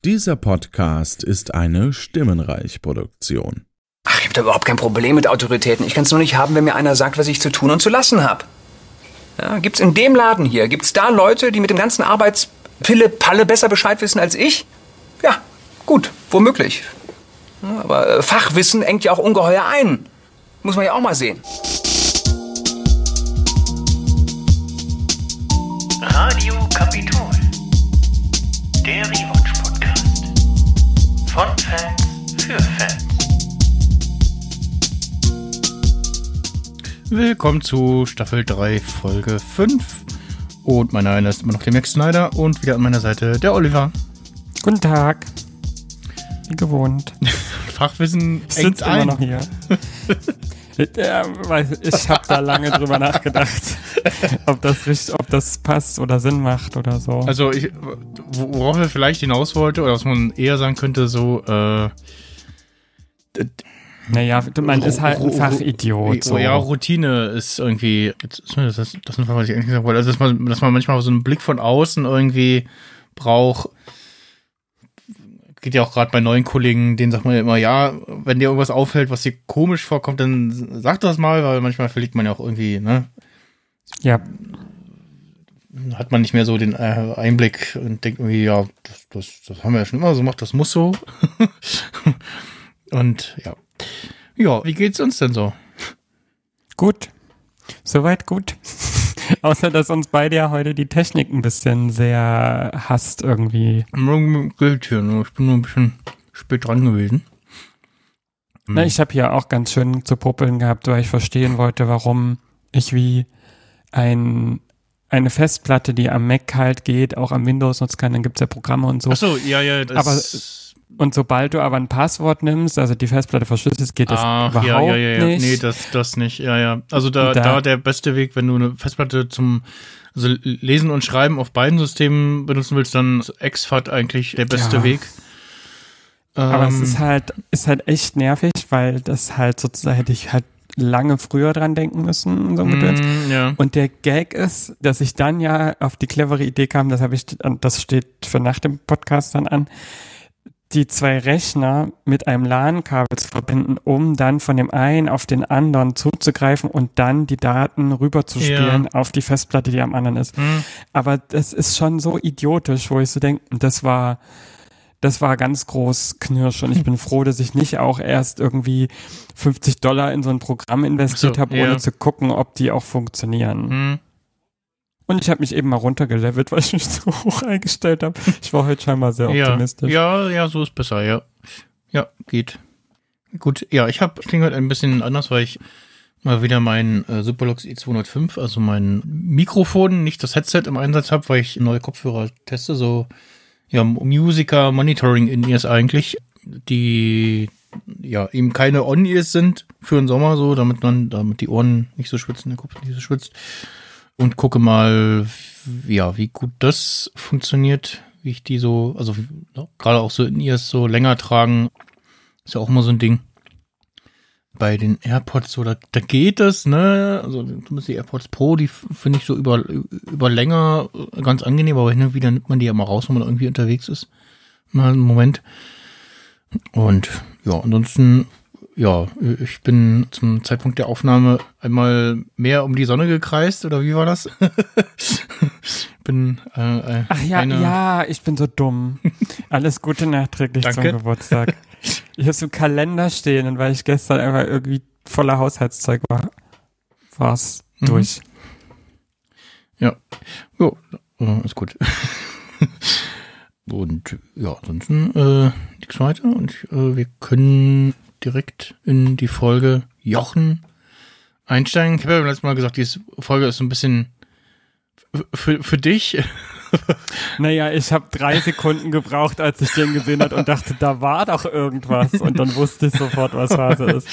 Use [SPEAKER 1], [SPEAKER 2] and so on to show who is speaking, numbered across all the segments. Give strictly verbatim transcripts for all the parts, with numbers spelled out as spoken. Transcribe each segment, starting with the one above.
[SPEAKER 1] Dieser Podcast ist eine Stimmenreich-Produktion.
[SPEAKER 2] Ach, ich hab da überhaupt kein Problem mit Autoritäten. Ich kann es nur nicht haben, wenn mir einer sagt, was ich zu tun und zu lassen habe. Ja, gibt's in dem Laden hier, gibt's da Leute, die mit dem ganzen Arbeitspille-Palle besser Bescheid wissen als ich? Ja, gut, womöglich. Ja, aber äh, Fachwissen engt ja auch ungeheuer ein. Muss man ja auch mal sehen.
[SPEAKER 3] Radio Kapitol. Der Rewatch-Podcast. Von Fans für Fans.
[SPEAKER 4] Willkommen zu Staffel drei, Folge fünf. Und mein Name ist immer noch der Max Snyder und wieder an meiner Seite der Oliver.
[SPEAKER 5] Guten Tag. Wie gewohnt.
[SPEAKER 4] Fachwissen
[SPEAKER 5] Ich
[SPEAKER 4] engt
[SPEAKER 5] sitze
[SPEAKER 4] ein.
[SPEAKER 5] immer noch hier. Ja, weiß, ich habe da lange drüber nachgedacht, ob das richtig, ob das passt oder Sinn macht oder so.
[SPEAKER 4] Also ich, worauf er vielleicht hinaus wollte, oder was man eher sagen könnte, so äh,
[SPEAKER 5] naja, man ist halt ein Fachidiot. So.
[SPEAKER 4] Ja, Routine ist irgendwie, jetzt ist mir das, das ist das, was ich eigentlich sagen wollte, also dass man, dass man manchmal so einen Blick von außen irgendwie braucht. Geht ja auch gerade bei neuen Kollegen, denen sagt man ja immer, ja, wenn dir irgendwas auffällt, was dir komisch vorkommt, dann sag das mal, weil manchmal verliert man ja auch irgendwie, ne?
[SPEAKER 5] Ja.
[SPEAKER 4] Hat man nicht mehr so den äh, Einblick und denkt irgendwie, ja, das, das, das haben wir ja schon immer so gemacht, das muss so. Und ja. Ja, wie geht's uns denn so?
[SPEAKER 5] Gut. Soweit gut. Außer, dass uns beide ja heute die Technik ein bisschen sehr hasst irgendwie.
[SPEAKER 4] Gilt hier, ne? Ich bin nur ein bisschen spät dran gewesen.
[SPEAKER 5] Na, ich habe hier auch ganz schön zu popeln gehabt, weil ich verstehen wollte, warum ich wie ein eine Festplatte, die am Mac halt geht, auch am Windows nutzen kann, dann gibt's ja Programme und so.
[SPEAKER 4] Ach so, ja, ja. Das
[SPEAKER 5] aber und sobald du aber ein Passwort nimmst, also die Festplatte verschlüsselst, geht das
[SPEAKER 4] Ach,
[SPEAKER 5] überhaupt
[SPEAKER 4] ja, ja, ja, ja.
[SPEAKER 5] nicht.
[SPEAKER 4] Nee, das, das nicht. Ja, ja. Also da, da,
[SPEAKER 5] da
[SPEAKER 4] der beste Weg, wenn du eine Festplatte zum also Lesen und Schreiben auf beiden Systemen benutzen willst, dann ist X F A T eigentlich der beste
[SPEAKER 5] ja.
[SPEAKER 4] Weg.
[SPEAKER 5] Aber
[SPEAKER 4] ähm,
[SPEAKER 5] es ist halt, ist halt echt nervig, weil das halt sozusagen hätte ich halt lange früher dran denken müssen, so mit
[SPEAKER 4] mm, ja.
[SPEAKER 5] Und der Gag ist, dass ich dann ja auf die clevere Idee kam, das habe ich, das steht für nach dem Podcast dann an, die zwei Rechner mit einem LAN-Kabel zu verbinden, um dann von dem einen auf den anderen zuzugreifen und dann die Daten rüberzuspielen
[SPEAKER 4] ja.
[SPEAKER 5] auf die Festplatte, die am anderen ist.
[SPEAKER 4] Hm.
[SPEAKER 5] Aber das ist schon so idiotisch, wo ich so denke, das war, das war ganz groß Knirsch und ich bin froh, dass ich nicht auch erst irgendwie fünfzig Dollar in so ein Programm investiert
[SPEAKER 4] so,
[SPEAKER 5] habe,
[SPEAKER 4] ja.
[SPEAKER 5] ohne zu gucken, ob die auch funktionieren.
[SPEAKER 4] Hm.
[SPEAKER 5] Und ich habe mich eben mal runtergelevelt, weil ich mich so hoch eingestellt habe. Ich war heute scheinbar sehr
[SPEAKER 4] ja.
[SPEAKER 5] optimistisch.
[SPEAKER 4] Ja, ja, so ist besser, ja. Ja, geht. Gut, ja, ich habe, ich klinge heute ein bisschen anders, weil ich mal wieder mein äh, Superlux E zweihundertfünf, also mein Mikrofon, nicht das Headset im Einsatz habe, weil ich neue Kopfhörer teste, so ja, Musiker Monitoring In-Ears eigentlich, die ja eben keine On-Ears sind für den Sommer so, damit man, damit die Ohren nicht so schwitzen, der Kopf nicht so schwitzt. Und gucke mal, ja, wie gut das funktioniert, wie ich die so, also ja, gerade auch so in ihr so länger tragen, ist ja auch immer so ein Ding. Bei den AirPods so, da, da geht es, ne, also zumindest die AirPods Pro, die finde ich so über, über länger ganz angenehm, aber hin und wieder nimmt man die ja mal raus, wenn man irgendwie unterwegs ist. Mal einen Moment. Und ja, ansonsten, ja, ich bin zum Zeitpunkt der Aufnahme einmal mehr um die Sonne gekreist, oder wie war das? bin äh,
[SPEAKER 5] Ach ja,
[SPEAKER 4] eine
[SPEAKER 5] ja, ich bin so dumm. Alles Gute nachträglich
[SPEAKER 4] Danke.
[SPEAKER 5] zum Geburtstag. Ich habe so einen Kalender stehen und weil ich gestern einfach irgendwie voller Haushaltszeug war, war's
[SPEAKER 4] Mhm.
[SPEAKER 5] durch.
[SPEAKER 4] Ja, jo, äh, ist gut. Und ja, ansonsten äh, nichts weiter und äh, wir können direkt in die Folge Jochen einsteigen. Ich habe ja letztes Mal gesagt, diese Folge ist so ein bisschen für, für dich.
[SPEAKER 5] Naja, ich habe drei Sekunden gebraucht, als ich den gesehen habe und dachte, da war doch irgendwas. Und dann wusste ich sofort, was Phase ist.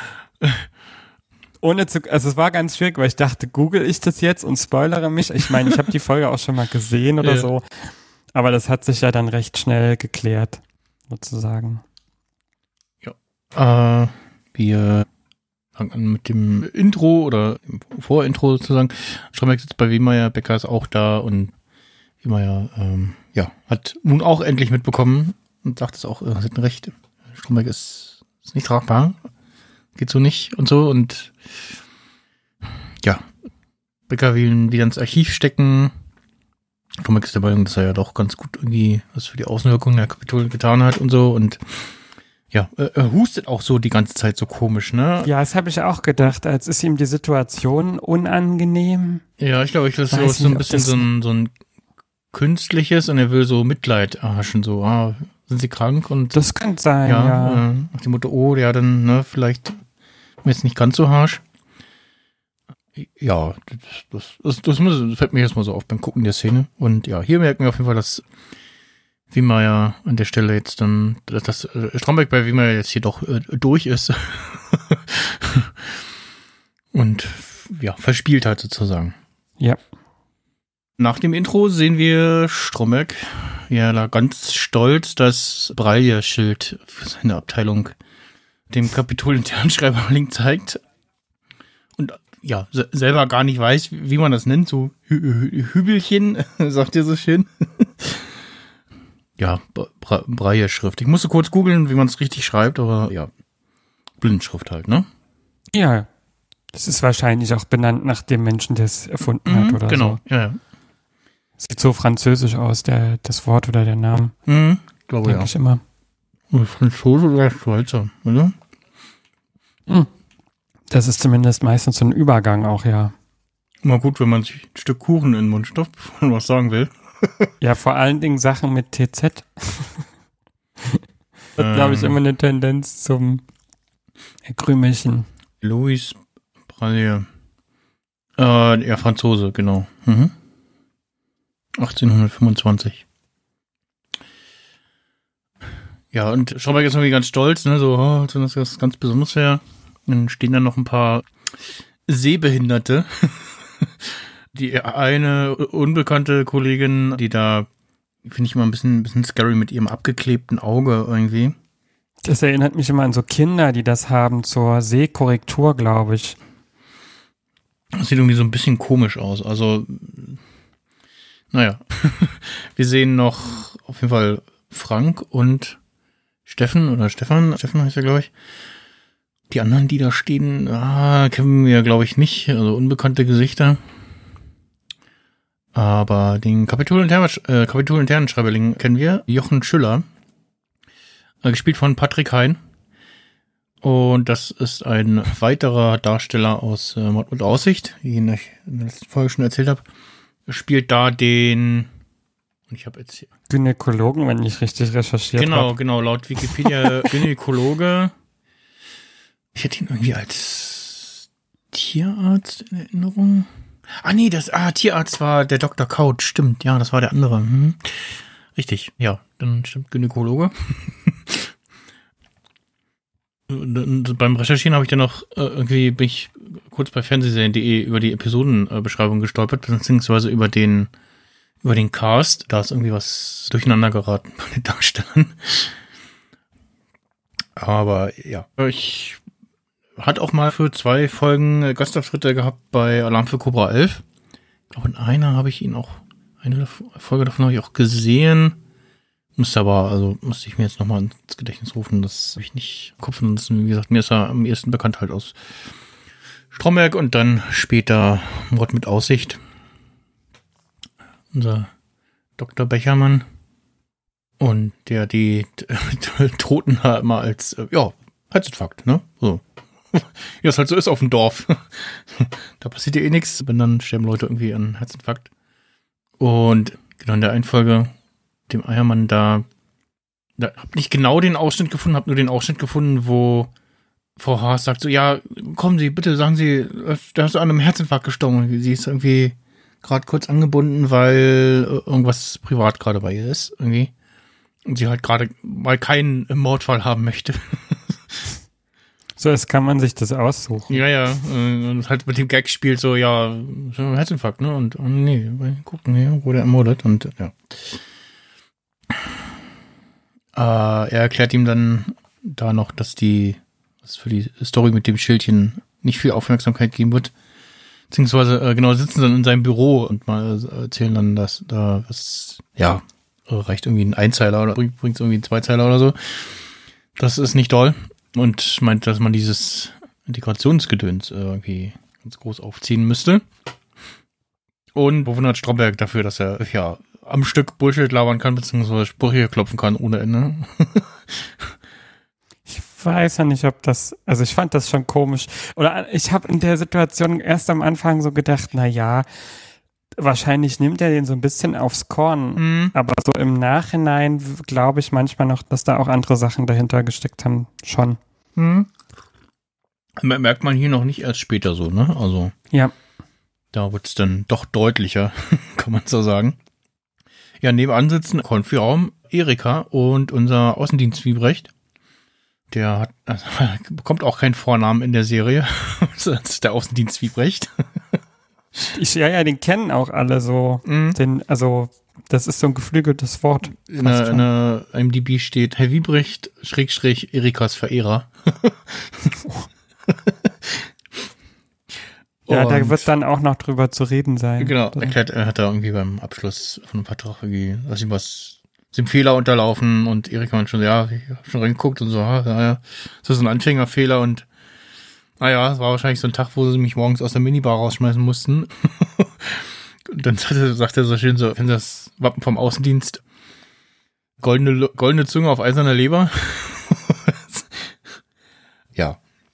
[SPEAKER 5] Ohne zu, also es war ganz schwierig, weil ich dachte, google ich das jetzt und spoilere mich. Ich meine, ich habe die Folge auch schon mal gesehen oder
[SPEAKER 4] ja.
[SPEAKER 5] so. Aber das hat sich ja dann recht schnell geklärt, sozusagen.
[SPEAKER 4] Ja. Äh, wir fangen an mit dem Intro oder dem Vorintro sozusagen. Stromberg sitzt bei Wehmeyer, Becker ist auch da und Wehmeyer, ähm, ja, hat nun auch endlich mitbekommen, und sagt es auch, äh, sie hatten recht. Stromberg ist, ist nicht tragbar. Geht so nicht und so. Und ja, Becker will ihn wieder ins Archiv stecken. Stromberg ist der Meinung, dass er ja doch ganz gut irgendwie was für die Außenwirkung der Kapitol getan hat und so. Und ja, er hustet auch so die ganze Zeit so komisch, ne?
[SPEAKER 5] Ja, das habe ich auch gedacht, als ist ihm die Situation unangenehm.
[SPEAKER 4] Ja, ich glaube, ich das ist so ein bisschen so ein, so ein künstliches und er will so Mitleid erhaschen, so, ah, sind sie krank? Und
[SPEAKER 5] das könnte sein,
[SPEAKER 4] ja.
[SPEAKER 5] ja.
[SPEAKER 4] Äh, nach dem Motto, oh, ja, dann, ne, vielleicht jetzt nicht ganz so harsch. Ja, das, das, das, das fällt mir jetzt mal so auf beim Gucken der Szene. Und ja, hier merken wir auf jeden Fall, dass Wiemeyer an der Stelle jetzt dann, dass das äh, Stromberg bei Wiemeyer jetzt hier doch äh, durch ist. Und ja, verspielt hat sozusagen.
[SPEAKER 5] Ja.
[SPEAKER 4] Nach dem Intro sehen wir Stromberg, ja, da ganz stolz das Braille-Schild für seine Abteilung dem Kapitol-Internschreiberling zeigt. Und ja, se- selber gar nicht weiß, wie man das nennt, so Hü- Hü- Hübelchen, sagt ihr so schön. Ja, Bra- Braille-Schrift. Ich musste kurz googeln, wie man es richtig schreibt, aber ja, Blindschrift halt, ne?
[SPEAKER 5] Ja, das ist wahrscheinlich auch benannt nach dem Menschen, der es erfunden hat, oder
[SPEAKER 4] genau,
[SPEAKER 5] so.
[SPEAKER 4] ja, ja.
[SPEAKER 5] Sieht so französisch aus, der, das Wort oder der Name.
[SPEAKER 4] Mhm, glaube
[SPEAKER 5] Denke
[SPEAKER 4] ja.
[SPEAKER 5] ich immer.
[SPEAKER 4] Franzose oder Schweizer, oder?
[SPEAKER 5] Das ist zumindest meistens so ein Übergang auch, ja.
[SPEAKER 4] Mal gut, wenn man sich ein Stück Kuchen in den Mund stopft, bevor man was sagen will.
[SPEAKER 5] Ja, vor allen Dingen Sachen mit T Z. Hat, glaube ich,
[SPEAKER 4] Ähm.
[SPEAKER 5] immer eine Tendenz zum Krümelchen.
[SPEAKER 4] Louis Braille. Äh, ja, Franzose, genau. Mhm. achtzehnhundertfünfundzwanzig. Ja, und Stromberg ist irgendwie ganz stolz, ne, so, oh, als wenn das was ganz Besonderes wäre. Dann stehen da noch ein paar Sehbehinderte. Die eine unbekannte Kollegin, die da, finde ich immer ein bisschen, ein bisschen scary mit ihrem abgeklebten Auge irgendwie.
[SPEAKER 5] Das erinnert mich immer an so Kinder, die das haben zur Sehkorrektur, glaube ich.
[SPEAKER 4] Das sieht irgendwie so ein bisschen komisch aus. Also, naja. Wir sehen noch auf jeden Fall Frank und Steffen oder Stefan. Stefan heißt er, glaube ich. Die anderen, die da stehen, ah, kennen wir, glaube ich, nicht. Also unbekannte Gesichter. Aber den Kapitol-internen äh, Kapitol-internen-Schreiberling kennen wir. Jochen Schüller. Äh, gespielt von Patrick Hein. Und das ist ein weiterer Darsteller aus äh, Mord und Aussicht, wie ich in der letzten Folge schon erzählt habe. Er spielt da den, und ich habe jetzt hier,
[SPEAKER 5] Gynäkologen, wenn ich richtig recherchiert habe.
[SPEAKER 4] genau, hab. genau, laut Wikipedia Gynäkologe. Ich hätte ihn irgendwie als Tierarzt in Erinnerung. Ah nee, das, ah, Tierarzt war der Doktor Couch, stimmt, ja, das war der andere. Hm. Richtig, ja, dann stimmt Gynäkologe. Und beim Recherchieren habe ich dann noch äh, irgendwie, bin ich kurz bei fernsehserien punkt de über die Episodenbeschreibung gestolpert, beziehungsweise über den über den Cast. Da ist irgendwie was durcheinander geraten bei den Darstellern. Aber ja, ich hatte auch mal für zwei Folgen Gastauftritte gehabt bei Alarm für Cobra elf. Ich glaube, in einer habe ich ihn auch, eine Folge davon habe ich auch gesehen. Müsste aber, also musste ich mir jetzt nochmal ins Gedächtnis rufen, das habe ich nicht im Kopf. Und wie gesagt, mir ist er am ersten bekannt halt aus Stromberg und dann später Mord mit Aussicht. Unser Doktor Bechermann. Und der die Toten immer als, ja, Herzinfarkt, ne? So. Wie das halt so ist auf dem Dorf. Da passiert ja eh nichts, wenn dann sterben Leute irgendwie an Herzinfarkt. Und genau in der einen Folge dem Eiermann da, da hab nicht genau den Ausschnitt gefunden, hab nur den Ausschnitt gefunden, wo Frau Haas sagt so, ja, kommen Sie, bitte, sagen Sie, da hast du an einem Herzinfarkt gestorben. Sie ist irgendwie gerade kurz angebunden, weil irgendwas privat gerade bei ihr ist, irgendwie. Und sie halt gerade mal keinen Mordfall haben möchte.
[SPEAKER 5] So, jetzt kann man sich das aussuchen.
[SPEAKER 4] Ja, ja, und halt mit dem Gag spielt so, ja, so Herzinfarkt, ne, und, und nee, gucken, hier wurde er ermordet und, ja. Äh, er erklärt ihm dann da noch, dass die, dass für die Story mit dem Schildchen nicht viel Aufmerksamkeit geben wird. Beziehungsweise, äh, genau, sitzen dann in seinem Büro und mal äh, erzählen dann, dass da was, ja, reicht irgendwie ein Einzeiler oder bringt bringt's irgendwie ein Zweizeiler oder so. Das ist nicht doll. Und meint, dass man dieses Integrationsgedöns irgendwie ganz groß aufziehen müsste. Und bewundert Stromberg dafür, dass er ja am Stück Bullshit labern kann, beziehungsweise Sprüche klopfen kann ohne Ende.
[SPEAKER 5] Ich weiß ja nicht, ob das, also ich fand das schon komisch. Oder ich habe in der Situation erst am Anfang so gedacht, na ja, wahrscheinlich nimmt er den so ein bisschen aufs Korn. Mhm. Aber so im Nachhinein glaube ich manchmal noch, dass da auch andere Sachen dahinter gesteckt haben, schon.
[SPEAKER 4] Mhm. Merkt man hier noch nicht erst später so, ne? Also.
[SPEAKER 5] Ja.
[SPEAKER 4] Da wird's dann doch deutlicher, kann man so sagen. Ja, nebenan sitzen Konfiraum, Erika und unser Außendienst Wiebrecht. Der hat, also, bekommt auch keinen Vornamen in der Serie. Das ist der Außendienst Wiebrecht.
[SPEAKER 5] Ich, ja, ja, den kennen auch alle so. Mhm. Den, also, das ist so ein geflügeltes Wort.
[SPEAKER 4] In der, in der I M D B steht Herr Wiebrecht, Schrägstrich, Erikas Verehrer.
[SPEAKER 5] Ja, da wird dann auch noch drüber zu reden sein.
[SPEAKER 4] Genau, erklärt, er hat da irgendwie beim Abschluss von einem Vertrag irgendwie, dass ihm was, sind Fehler unterlaufen und Erika hat schon, ja, ich hab schon reingeguckt und so, ja, ja, das ist ein Anfängerfehler und naja, es war wahrscheinlich so ein Tag, wo sie mich morgens aus der Minibar rausschmeißen mussten. Und dann sagt er, sagt er so schön so, wenn das Wappen vom Außendienst, goldene, goldene Zunge auf eiserner Leber. Ja.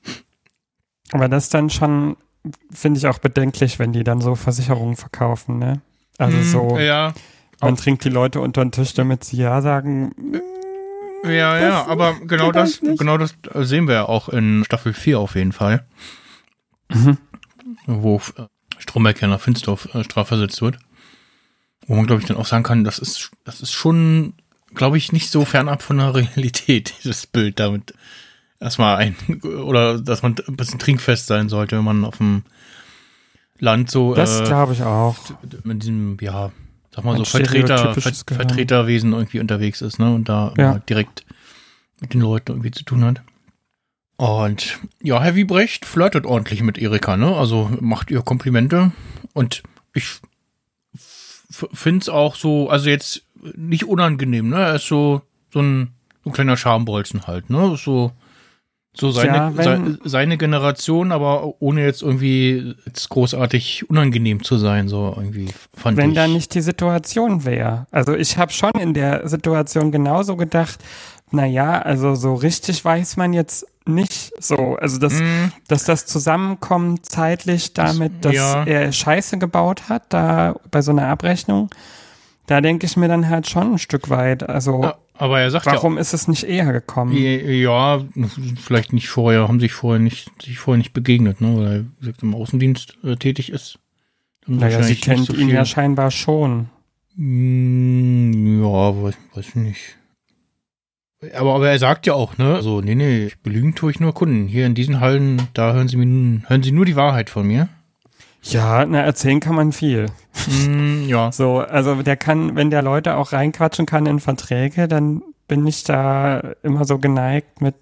[SPEAKER 5] Aber das ist dann schon, finde ich auch bedenklich, wenn die dann so Versicherungen verkaufen, ne? Also so,
[SPEAKER 4] ja.
[SPEAKER 5] Man trinkt die Leute unter den Tisch, damit sie ja sagen.
[SPEAKER 4] Ja, ja, aber genau das, genau das sehen wir ja auch in Staffel vier auf jeden Fall. Mhm. Wo Stromberg ja nach Finnsdorf äh, strafversetzt wird. Wo man, glaube ich, dann auch sagen kann, das ist, das ist schon, glaube ich, nicht so fernab von der Realität, dieses Bild damit. Erstmal ein, oder dass man ein bisschen trinkfest sein sollte, wenn man auf dem Land so.
[SPEAKER 5] Das äh, glaube ich auch.
[SPEAKER 4] Mit diesem, ja, sag mal so, Vertreter, Ver, Vertreterwesen irgendwie unterwegs ist, ne, und da
[SPEAKER 5] ja.
[SPEAKER 4] halt direkt mit den Leuten irgendwie zu tun hat. Und ja, Herr Wiebrecht flirtet ordentlich mit Erika, ne, also macht ihr Komplimente und ich f- find's auch so, also jetzt nicht unangenehm, ne, er ist so, so ein, so ein kleiner Schambolzen halt, ne, so, So seine, ja, se, seine Generation, aber ohne jetzt irgendwie jetzt großartig unangenehm zu sein, so irgendwie fand
[SPEAKER 5] wenn
[SPEAKER 4] ich.
[SPEAKER 5] da nicht die Situation wäre. Also ich habe schon in der Situation genauso gedacht, naja, also so richtig weiß man jetzt nicht so. Also dass, mm. dass das zusammenkommt zeitlich damit, dass
[SPEAKER 4] ja.
[SPEAKER 5] er Scheiße gebaut hat, da bei so einer Abrechnung, da denke ich mir dann halt schon ein Stück weit, also
[SPEAKER 4] ja. Aber er sagt
[SPEAKER 5] warum
[SPEAKER 4] ja,
[SPEAKER 5] ist es nicht eher gekommen?
[SPEAKER 4] Ja, vielleicht nicht vorher, haben sich vorher nicht, sich vorher nicht begegnet, ne, weil er wie gesagt, im Außendienst äh, tätig ist.
[SPEAKER 5] Naja, sie kennt so ihn ja scheinbar schon.
[SPEAKER 4] Mm, ja, weiß, weiß ich nicht. Aber, aber er sagt ja auch, ne, also, nee, nee, belügen tue ich nur Kunden. Hier in diesen Hallen, da hören sie mir, hören sie nur die Wahrheit von mir.
[SPEAKER 5] Ja, na, erzählen kann man viel.
[SPEAKER 4] Mm, ja.
[SPEAKER 5] So, also der kann, wenn der Leute auch reinquatschen kann in Verträge, dann bin ich da immer so geneigt mit,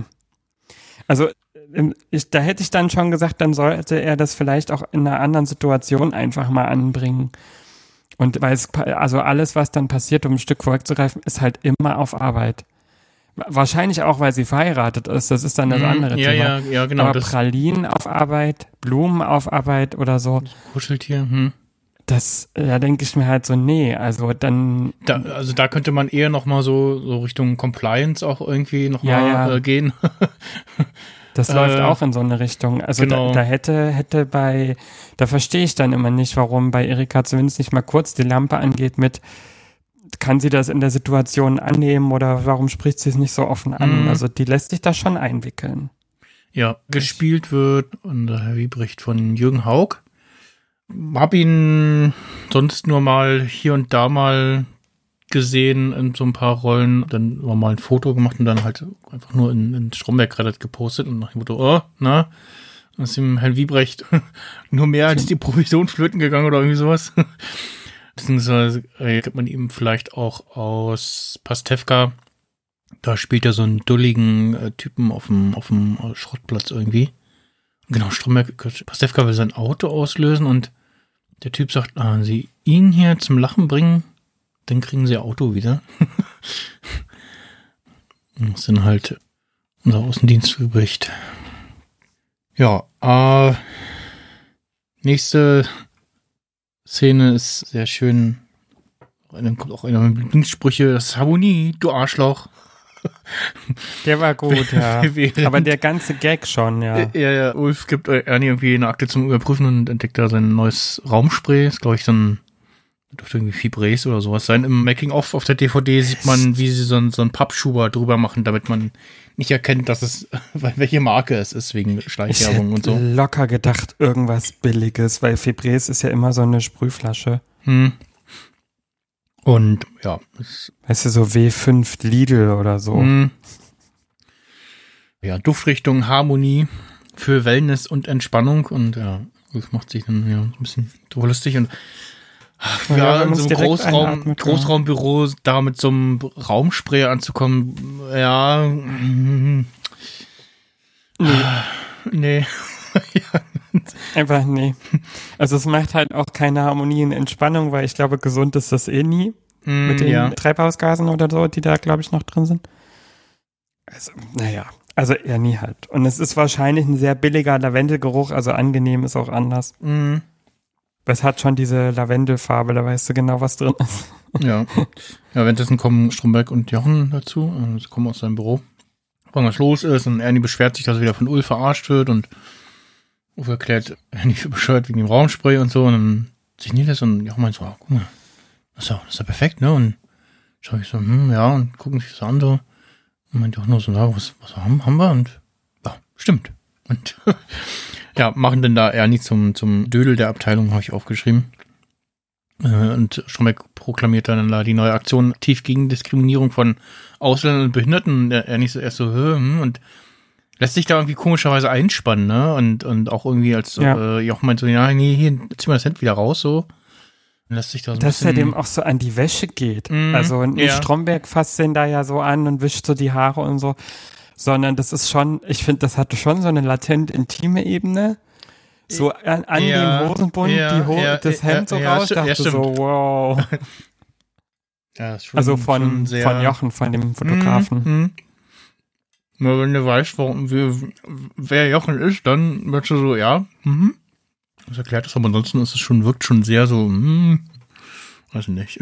[SPEAKER 5] also ich, da hätte ich dann schon gesagt, dann sollte er das vielleicht auch in einer anderen Situation einfach mal anbringen. Und weil es, also alles, was dann passiert, um ein Stück vorwegzugreifen, ist halt immer auf Arbeit. Wahrscheinlich auch, weil sie verheiratet ist. Das ist dann das andere
[SPEAKER 4] ja,
[SPEAKER 5] Thema.
[SPEAKER 4] Ja, ja, genau.
[SPEAKER 5] Aber Pralinen auf Arbeit, Blumen auf Arbeit oder so.
[SPEAKER 4] Kuscheltier, hm.
[SPEAKER 5] Das, da denke ich mir halt so, nee, also dann.
[SPEAKER 4] Da, also da könnte man eher nochmal so, so Richtung Compliance auch irgendwie nochmal
[SPEAKER 5] ja, ja.
[SPEAKER 4] äh, gehen.
[SPEAKER 5] Das äh, läuft auch in so eine Richtung. Also
[SPEAKER 4] genau.
[SPEAKER 5] da, da hätte, hätte bei, da verstehe ich dann immer nicht, warum bei Erika zumindest nicht mal kurz die Lampe angeht mit, kann sie das in der Situation annehmen oder warum spricht sie es nicht so offen an? Mhm. Also die lässt sich da schon einwickeln.
[SPEAKER 4] Ja, gespielt wird unser Herr Wiebrecht von Jürgen Haug. Hab ihn sonst nur mal hier und da mal gesehen in so ein paar Rollen, dann war mal ein Foto gemacht und dann halt einfach nur in, in Stromberg-Reddit gepostet und nach dem Motto, oh, na, ist dem Herrn Wiebrecht nur mehr als die Provision flöten gegangen oder irgendwie sowas. Beziehungsweise äh, kennt man ihn vielleicht auch aus Pastewka. Da spielt er so einen dulligen äh, Typen auf dem auf dem Schrottplatz irgendwie. Genau, Stromberg, Pastewka will sein Auto auslösen und der Typ sagt, ah, Sie ihn hier zum Lachen bringen, dann kriegen sie Auto wieder. Das ist dann halt unser Außendienstbericht. Ja, äh, nächste Szene ist sehr schön. Dann kommt auch einer mit Lieblingssprüche, das ist Harmonie, du Arschloch.
[SPEAKER 5] Der war gut, ja. Aber der ganze Gag schon, ja.
[SPEAKER 4] Ja, ja, Ulf gibt Ernie irgendwie eine Akte zum Überprüfen und entdeckt da sein neues Raumspray. Ist, glaube ich, so ein, dürfte irgendwie Fibres oder sowas sein. Im Making-of auf der D V D sieht man, wie sie so einen, so einen Pappschuber drüber machen, damit man nicht erkennt, dass es, welche Marke es ist, wegen Schleichwerbung und so.
[SPEAKER 5] Locker gedacht, irgendwas Billiges, weil Fibres ist ja immer so eine Sprühflasche.
[SPEAKER 4] Hm. Und, ja.
[SPEAKER 5] Weißt du, so W fünf Lidl oder so.
[SPEAKER 4] Hm. Ja, Duftrichtung, Harmonie für Wellness und Entspannung und, ja, das macht sich dann, ja, ein bisschen drüber lustig und ach, ja, ja in so einem Großraum, einatmen, Großraumbüro da mit so einem Raumspray anzukommen, ja. Nee. Nee. Ja.
[SPEAKER 5] Einfach nee. Also es macht halt auch keine Harmonie in Entspannung, weil ich glaube, gesund ist das eh nie. Mm, mit den ja. Treibhausgasen oder so, die da, glaube ich, noch drin sind. Also, naja. Also eher nie halt. Und es ist wahrscheinlich ein sehr billiger Lavendelgeruch, also angenehm ist auch anders.
[SPEAKER 4] Mm.
[SPEAKER 5] Es hat schon diese Lavendelfarbe, da weißt du genau, was drin ist.
[SPEAKER 4] Ja. Ja, währenddessen kommen Stromberg und Jochen dazu. Sie kommen aus seinem Büro. Fragen, was los ist. Und Ernie beschwert sich, dass er wieder von Ulf verarscht wird. Und Ulf erklärt, Ernie für bescheuert wegen dem Raumspray und so. Und dann signiert das und Jochen meint so, ah, guck mal, das ist ja, das ist ja perfekt, ne? Und schau ich so, hm, ja, und gucken sich das an so. Und meint auch nur so, ja, was, was haben, haben wir? Und ja, stimmt. Und ja, machen denn da Ernie zum, zum Dödel der Abteilung, habe ich aufgeschrieben. Und Stromberg proklamiert dann da die neue Aktion aktiv gegen Diskriminierung von Ausländern und Behinderten. Und Ernie ist erst so, hm, und lässt sich da irgendwie komischerweise einspannen, ne? Und, und auch irgendwie als ja. äh, Jochen meint so, ja, nee, hier, zieh mal das Hemd wieder raus, so. Und lässt sich da so ein
[SPEAKER 5] Dass
[SPEAKER 4] bisschen,
[SPEAKER 5] er dem auch so an die Wäsche geht.
[SPEAKER 4] Mm,
[SPEAKER 5] also nicht
[SPEAKER 4] ja.
[SPEAKER 5] Stromberg fasst den da ja so an und wischt so die Haare und so. Sondern das ist schon, ich finde, das hatte schon so eine latent intime Ebene. So an, an
[SPEAKER 4] ja,
[SPEAKER 5] den Hosenbund,
[SPEAKER 4] ja,
[SPEAKER 5] die Ho-
[SPEAKER 4] ja,
[SPEAKER 5] das Hemd
[SPEAKER 4] ja,
[SPEAKER 5] so
[SPEAKER 4] ja,
[SPEAKER 5] raus,
[SPEAKER 4] ja,
[SPEAKER 5] dachte
[SPEAKER 4] ja,
[SPEAKER 5] so, wow.
[SPEAKER 4] Ja, ist schon,
[SPEAKER 5] Also von,
[SPEAKER 4] schon sehr,
[SPEAKER 5] von Jochen, von dem Fotografen.
[SPEAKER 4] Mm, mm. Na, wenn du weißt, warum, wer, wer Jochen ist, dann wirst du so, ja, mhm. Das erklärt es, aber ansonsten ist es schon, wirkt schon sehr so, hm, weiß nicht.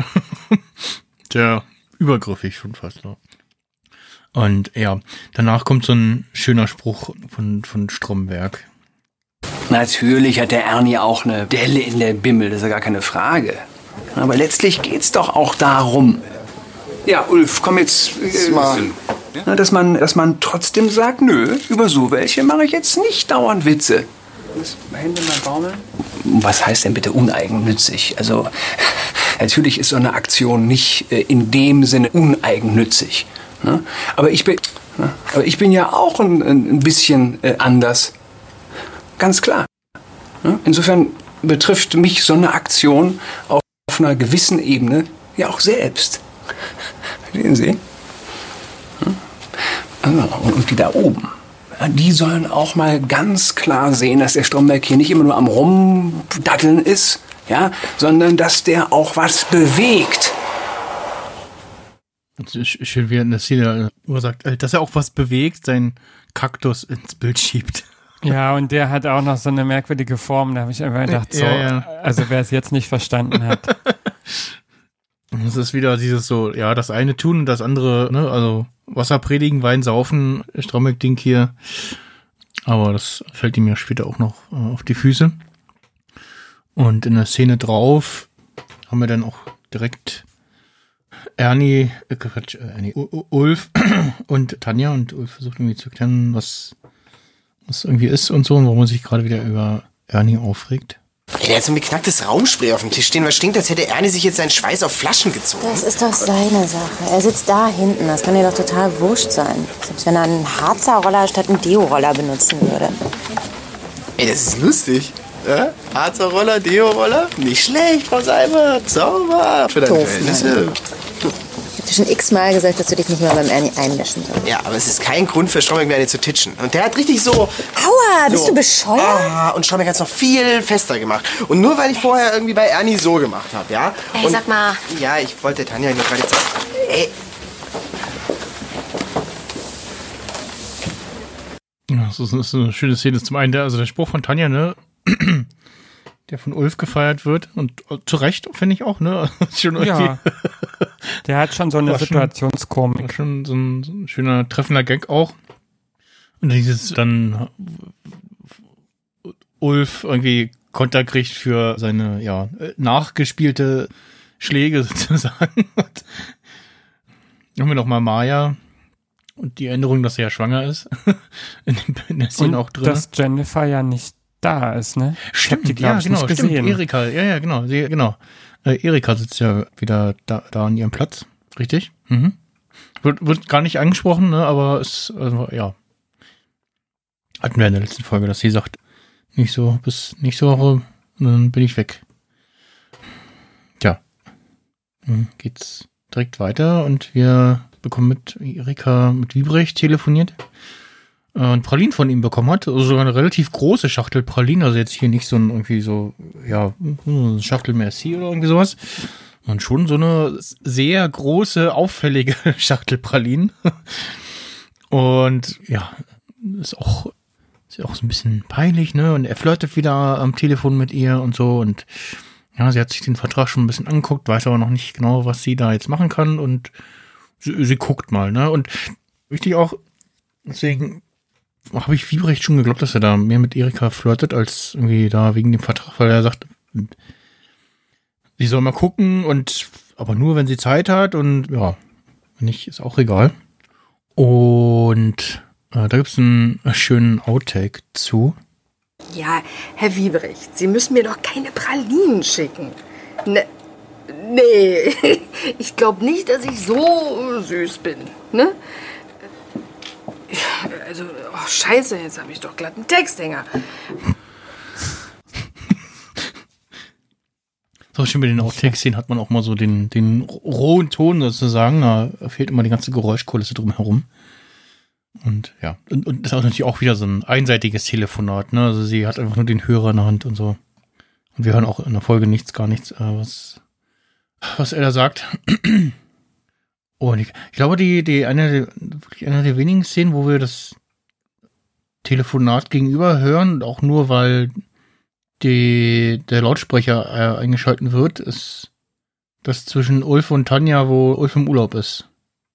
[SPEAKER 4] Sehr übergriffig schon fast noch. Und ja, danach kommt so ein schöner Spruch von, von Stromberg.
[SPEAKER 2] Natürlich hat der Ernie auch eine Delle in der Bimmel, das ist ja gar keine Frage. Aber letztlich geht's doch auch darum. Ja, Ulf, komm jetzt. Äh, na, dass man, dass man trotzdem sagt, nö, über so welche mache ich jetzt nicht dauernd Witze. Hände mal baumeln. Was heißt denn bitte uneigennützig? Also, natürlich ist so eine Aktion nicht äh, in dem Sinne uneigennützig. Ne? Aber, ich bin, ne? aber ich bin ja auch ein, ein bisschen äh, anders. Ganz klar. Ne? Insofern betrifft mich so eine Aktion auf einer gewissen Ebene ja auch selbst. Sehen Sie? Hm? Und die da oben. Die sollen auch mal ganz klar sehen, dass der Stromberg hier nicht immer nur am Rumdatteln ist, ja, sondern dass der auch was bewegt.
[SPEAKER 4] Schön, wie er in der Szene sagt, dass er auch was bewegt, seinen Kaktus ins Bild schiebt.
[SPEAKER 5] Ja, und der hat auch noch so eine merkwürdige Form, da habe ich einfach gedacht, so,
[SPEAKER 4] ja, ja.
[SPEAKER 5] Also wer es jetzt nicht verstanden hat.
[SPEAKER 4] Es ist wieder dieses so, ja, das eine tun und das andere, ne, also Wasser predigen, Wein saufen, Stromberg-Ding hier. Aber das fällt ihm ja später auch noch äh, auf die Füße. Und in der Szene drauf haben wir dann auch direkt Ernie, äh, Quatsch, äh, Ernie, U- Ulf und Tanja. Und Ulf versucht irgendwie zu erklären, was, was irgendwie ist und so und warum er sich gerade wieder über Ernie aufregt.
[SPEAKER 6] Ey, der hat so ein beknacktes Raumspray auf dem Tisch stehen, was stinkt, als hätte Ernie sich jetzt seinen Schweiß auf Flaschen gezogen.
[SPEAKER 7] Das ist doch seine Sache. Er sitzt da hinten. Das kann dir doch total wurscht sein. Selbst wenn er einen Harzer-Roller statt einen Deo-Roller benutzen würde.
[SPEAKER 6] Ey, das ist lustig. Ja? Harzer-Roller, Deo-Roller? Nicht schlecht, Frau Seibert. Sauber. Für deine
[SPEAKER 7] Doof,
[SPEAKER 6] Verhältnisse.
[SPEAKER 7] Jetzt dir schon x-mal gesagt, dass du dich nicht mehr beim Ernie einmischen sollst.
[SPEAKER 6] Ja, aber es ist kein Grund für Stromberg, mir eine zu titschen. Und der hat richtig so...
[SPEAKER 7] Aua, bist
[SPEAKER 6] so,
[SPEAKER 7] du bescheuert?
[SPEAKER 6] Ah, und Stromberg hat es noch viel fester gemacht. Und nur weil ich vorher irgendwie bei Ernie so gemacht habe, ja?
[SPEAKER 7] Ey,
[SPEAKER 6] und,
[SPEAKER 7] sag mal.
[SPEAKER 6] Ja, ich wollte Tanja nur gerade zeigen. Ey.
[SPEAKER 4] Ja, das ist, das ist eine schöne Szene. Zum einen der, also der Spruch von Tanja, ne, der von Ulf gefeiert wird und zu Recht, finde ich auch, ne, schon irgendwie.
[SPEAKER 5] Ja, der hat schon so eine Situationskomik.
[SPEAKER 4] War schon so ein, so ein schöner, treffender Gag auch. Und dieses dann Ulf irgendwie Konter kriegt für seine, ja, nachgespielte Schläge sozusagen. Und dann haben wir nochmal Maya und die Änderung, dass er ja schwanger ist. in, dem, in der Szene
[SPEAKER 5] und
[SPEAKER 4] auch drin.
[SPEAKER 5] dass Jennifer ja nicht da ist, ne?
[SPEAKER 4] Stimmt,
[SPEAKER 5] die,
[SPEAKER 4] ja,
[SPEAKER 5] ich,
[SPEAKER 4] genau,
[SPEAKER 5] nicht
[SPEAKER 4] stimmt.
[SPEAKER 5] gesehen.
[SPEAKER 4] Erika, ja, ja, genau, sie, genau. Äh, Erika sitzt ja wieder da, da an ihrem Platz, richtig? Mhm. Wird, wird gar nicht angesprochen, ne, aber es, also, ja. Hatten wir in der letzten Folge, dass sie sagt, nicht so, bis nächste Woche, dann bin ich weg. Tja. Dann geht's direkt weiter und wir bekommen mit Erika, mit Wiebrecht telefoniert. Und Pralinen von ihm bekommen hat, also sogar eine relativ große Schachtel Pralinen, also jetzt hier nicht so ein irgendwie so, ja, eine Schachtel Merci oder irgendwie sowas, sondern schon so eine sehr große, auffällige Schachtel Pralinen. Und ja, ist auch, ist auch so ein bisschen peinlich, ne, und er flirtet wieder am Telefon mit ihr und so und ja, sie hat sich den Vertrag schon ein bisschen angeguckt, weiß aber noch nicht genau, was sie da jetzt machen kann und sie, sie guckt mal, ne, und wichtig auch, deswegen habe ich Wiebrecht schon geglaubt, dass er da mehr mit Erika flirtet, als irgendwie da wegen dem Vertrag, weil er sagt, sie soll mal gucken und aber nur, wenn sie Zeit hat und ja, wenn nicht, ist auch egal. Und äh, da gibt's einen schönen Outtake zu.
[SPEAKER 8] Ja, Herr Wiebrecht, Sie müssen mir doch keine Pralinen schicken. Ne, nee, ich glaube nicht, dass ich so süß bin, ne? Also, oh scheiße, jetzt habe ich doch glatt einen Texthänger.
[SPEAKER 4] So schön mit den Outtakes sehen, hat man auch mal so den, den rohen Ton sozusagen. Da fehlt immer die ganze Geräuschkulisse drumherum. Und ja, und, und das ist auch natürlich auch wieder so ein einseitiges Telefonat, ne? Also sie hat einfach nur den Hörer in der Hand und so. Und wir hören auch in der Folge nichts, gar nichts, äh, was, was er da sagt. Und ich, ich glaube, die, die, eine, wirklich eine der wenigen Szenen, wo wir das Telefonat gegenüber hören, und auch nur, weil die, der Lautsprecher äh, eingeschalten wird, ist das zwischen Ulf und Tanja, wo Ulf im Urlaub ist.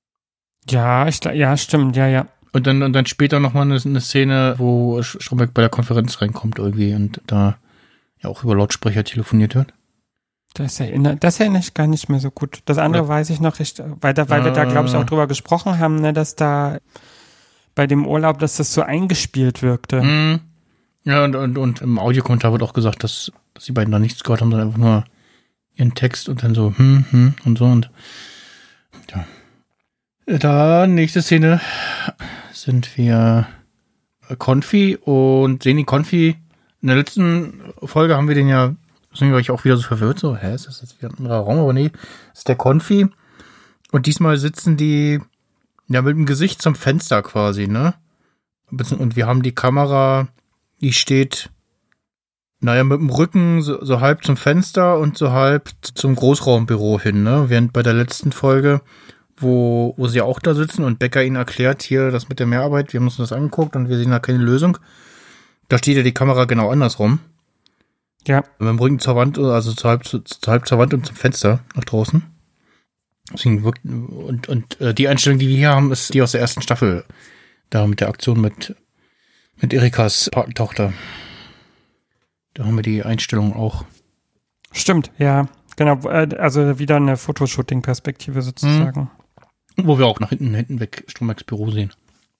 [SPEAKER 5] Ja, ich, ja, stimmt, ja, ja.
[SPEAKER 4] Und dann, und dann später nochmal eine, eine Szene, wo Stromberg bei der Konferenz reinkommt irgendwie und da ja auch über Lautsprecher telefoniert wird.
[SPEAKER 5] Das erinnere, das erinnere ich gar nicht mehr so gut. Das andere ja. weiß ich noch, ich, weil, da, weil äh, wir da, glaube ich, auch drüber gesprochen haben, ne, dass da bei dem Urlaub, dass das so eingespielt wirkte.
[SPEAKER 4] Mhm. Ja, und, und, und im Audiokommentar wird auch gesagt, dass, dass die beiden da nichts gehört haben, sondern einfach nur ihren Text und dann so, hm, hm, und so und ja. Da, nächste Szene, sind wir Konfi und sehen die Konfi. In der letzten Folge haben wir den ja, deswegen war ich auch wieder so verwirrt, so, hä, ist das jetzt wieder ein anderer Raum? Aber nee, das ist der Konfi. Und diesmal sitzen die, ja, mit dem Gesicht zum Fenster quasi, ne? Und wir haben die Kamera, die steht, naja, mit dem Rücken so, so halb zum Fenster und so halb zum Großraumbüro hin, ne? Während bei der letzten Folge, wo, wo sie auch da sitzen und Becker ihnen erklärt, hier, das mit der Mehrarbeit, wir haben uns das angeguckt und wir sehen da keine Lösung. Da steht ja die Kamera genau andersrum.
[SPEAKER 5] Ja.
[SPEAKER 4] Mit dem Rücken zur Wand, also zur halb, zur, zur halb zur Wand und zum Fenster nach draußen. Deswegen wirkt, und, und äh, die Einstellung, die wir hier haben, ist die aus der ersten Staffel. Da mit der Aktion mit, mit Erikas Patentochter. Da haben wir die Einstellung auch.
[SPEAKER 5] Stimmt, ja. Genau, also wieder eine Fotoshooting-Perspektive sozusagen.
[SPEAKER 4] Mhm. Wo wir auch nach hinten, hinten weg Strombergs Büro sehen.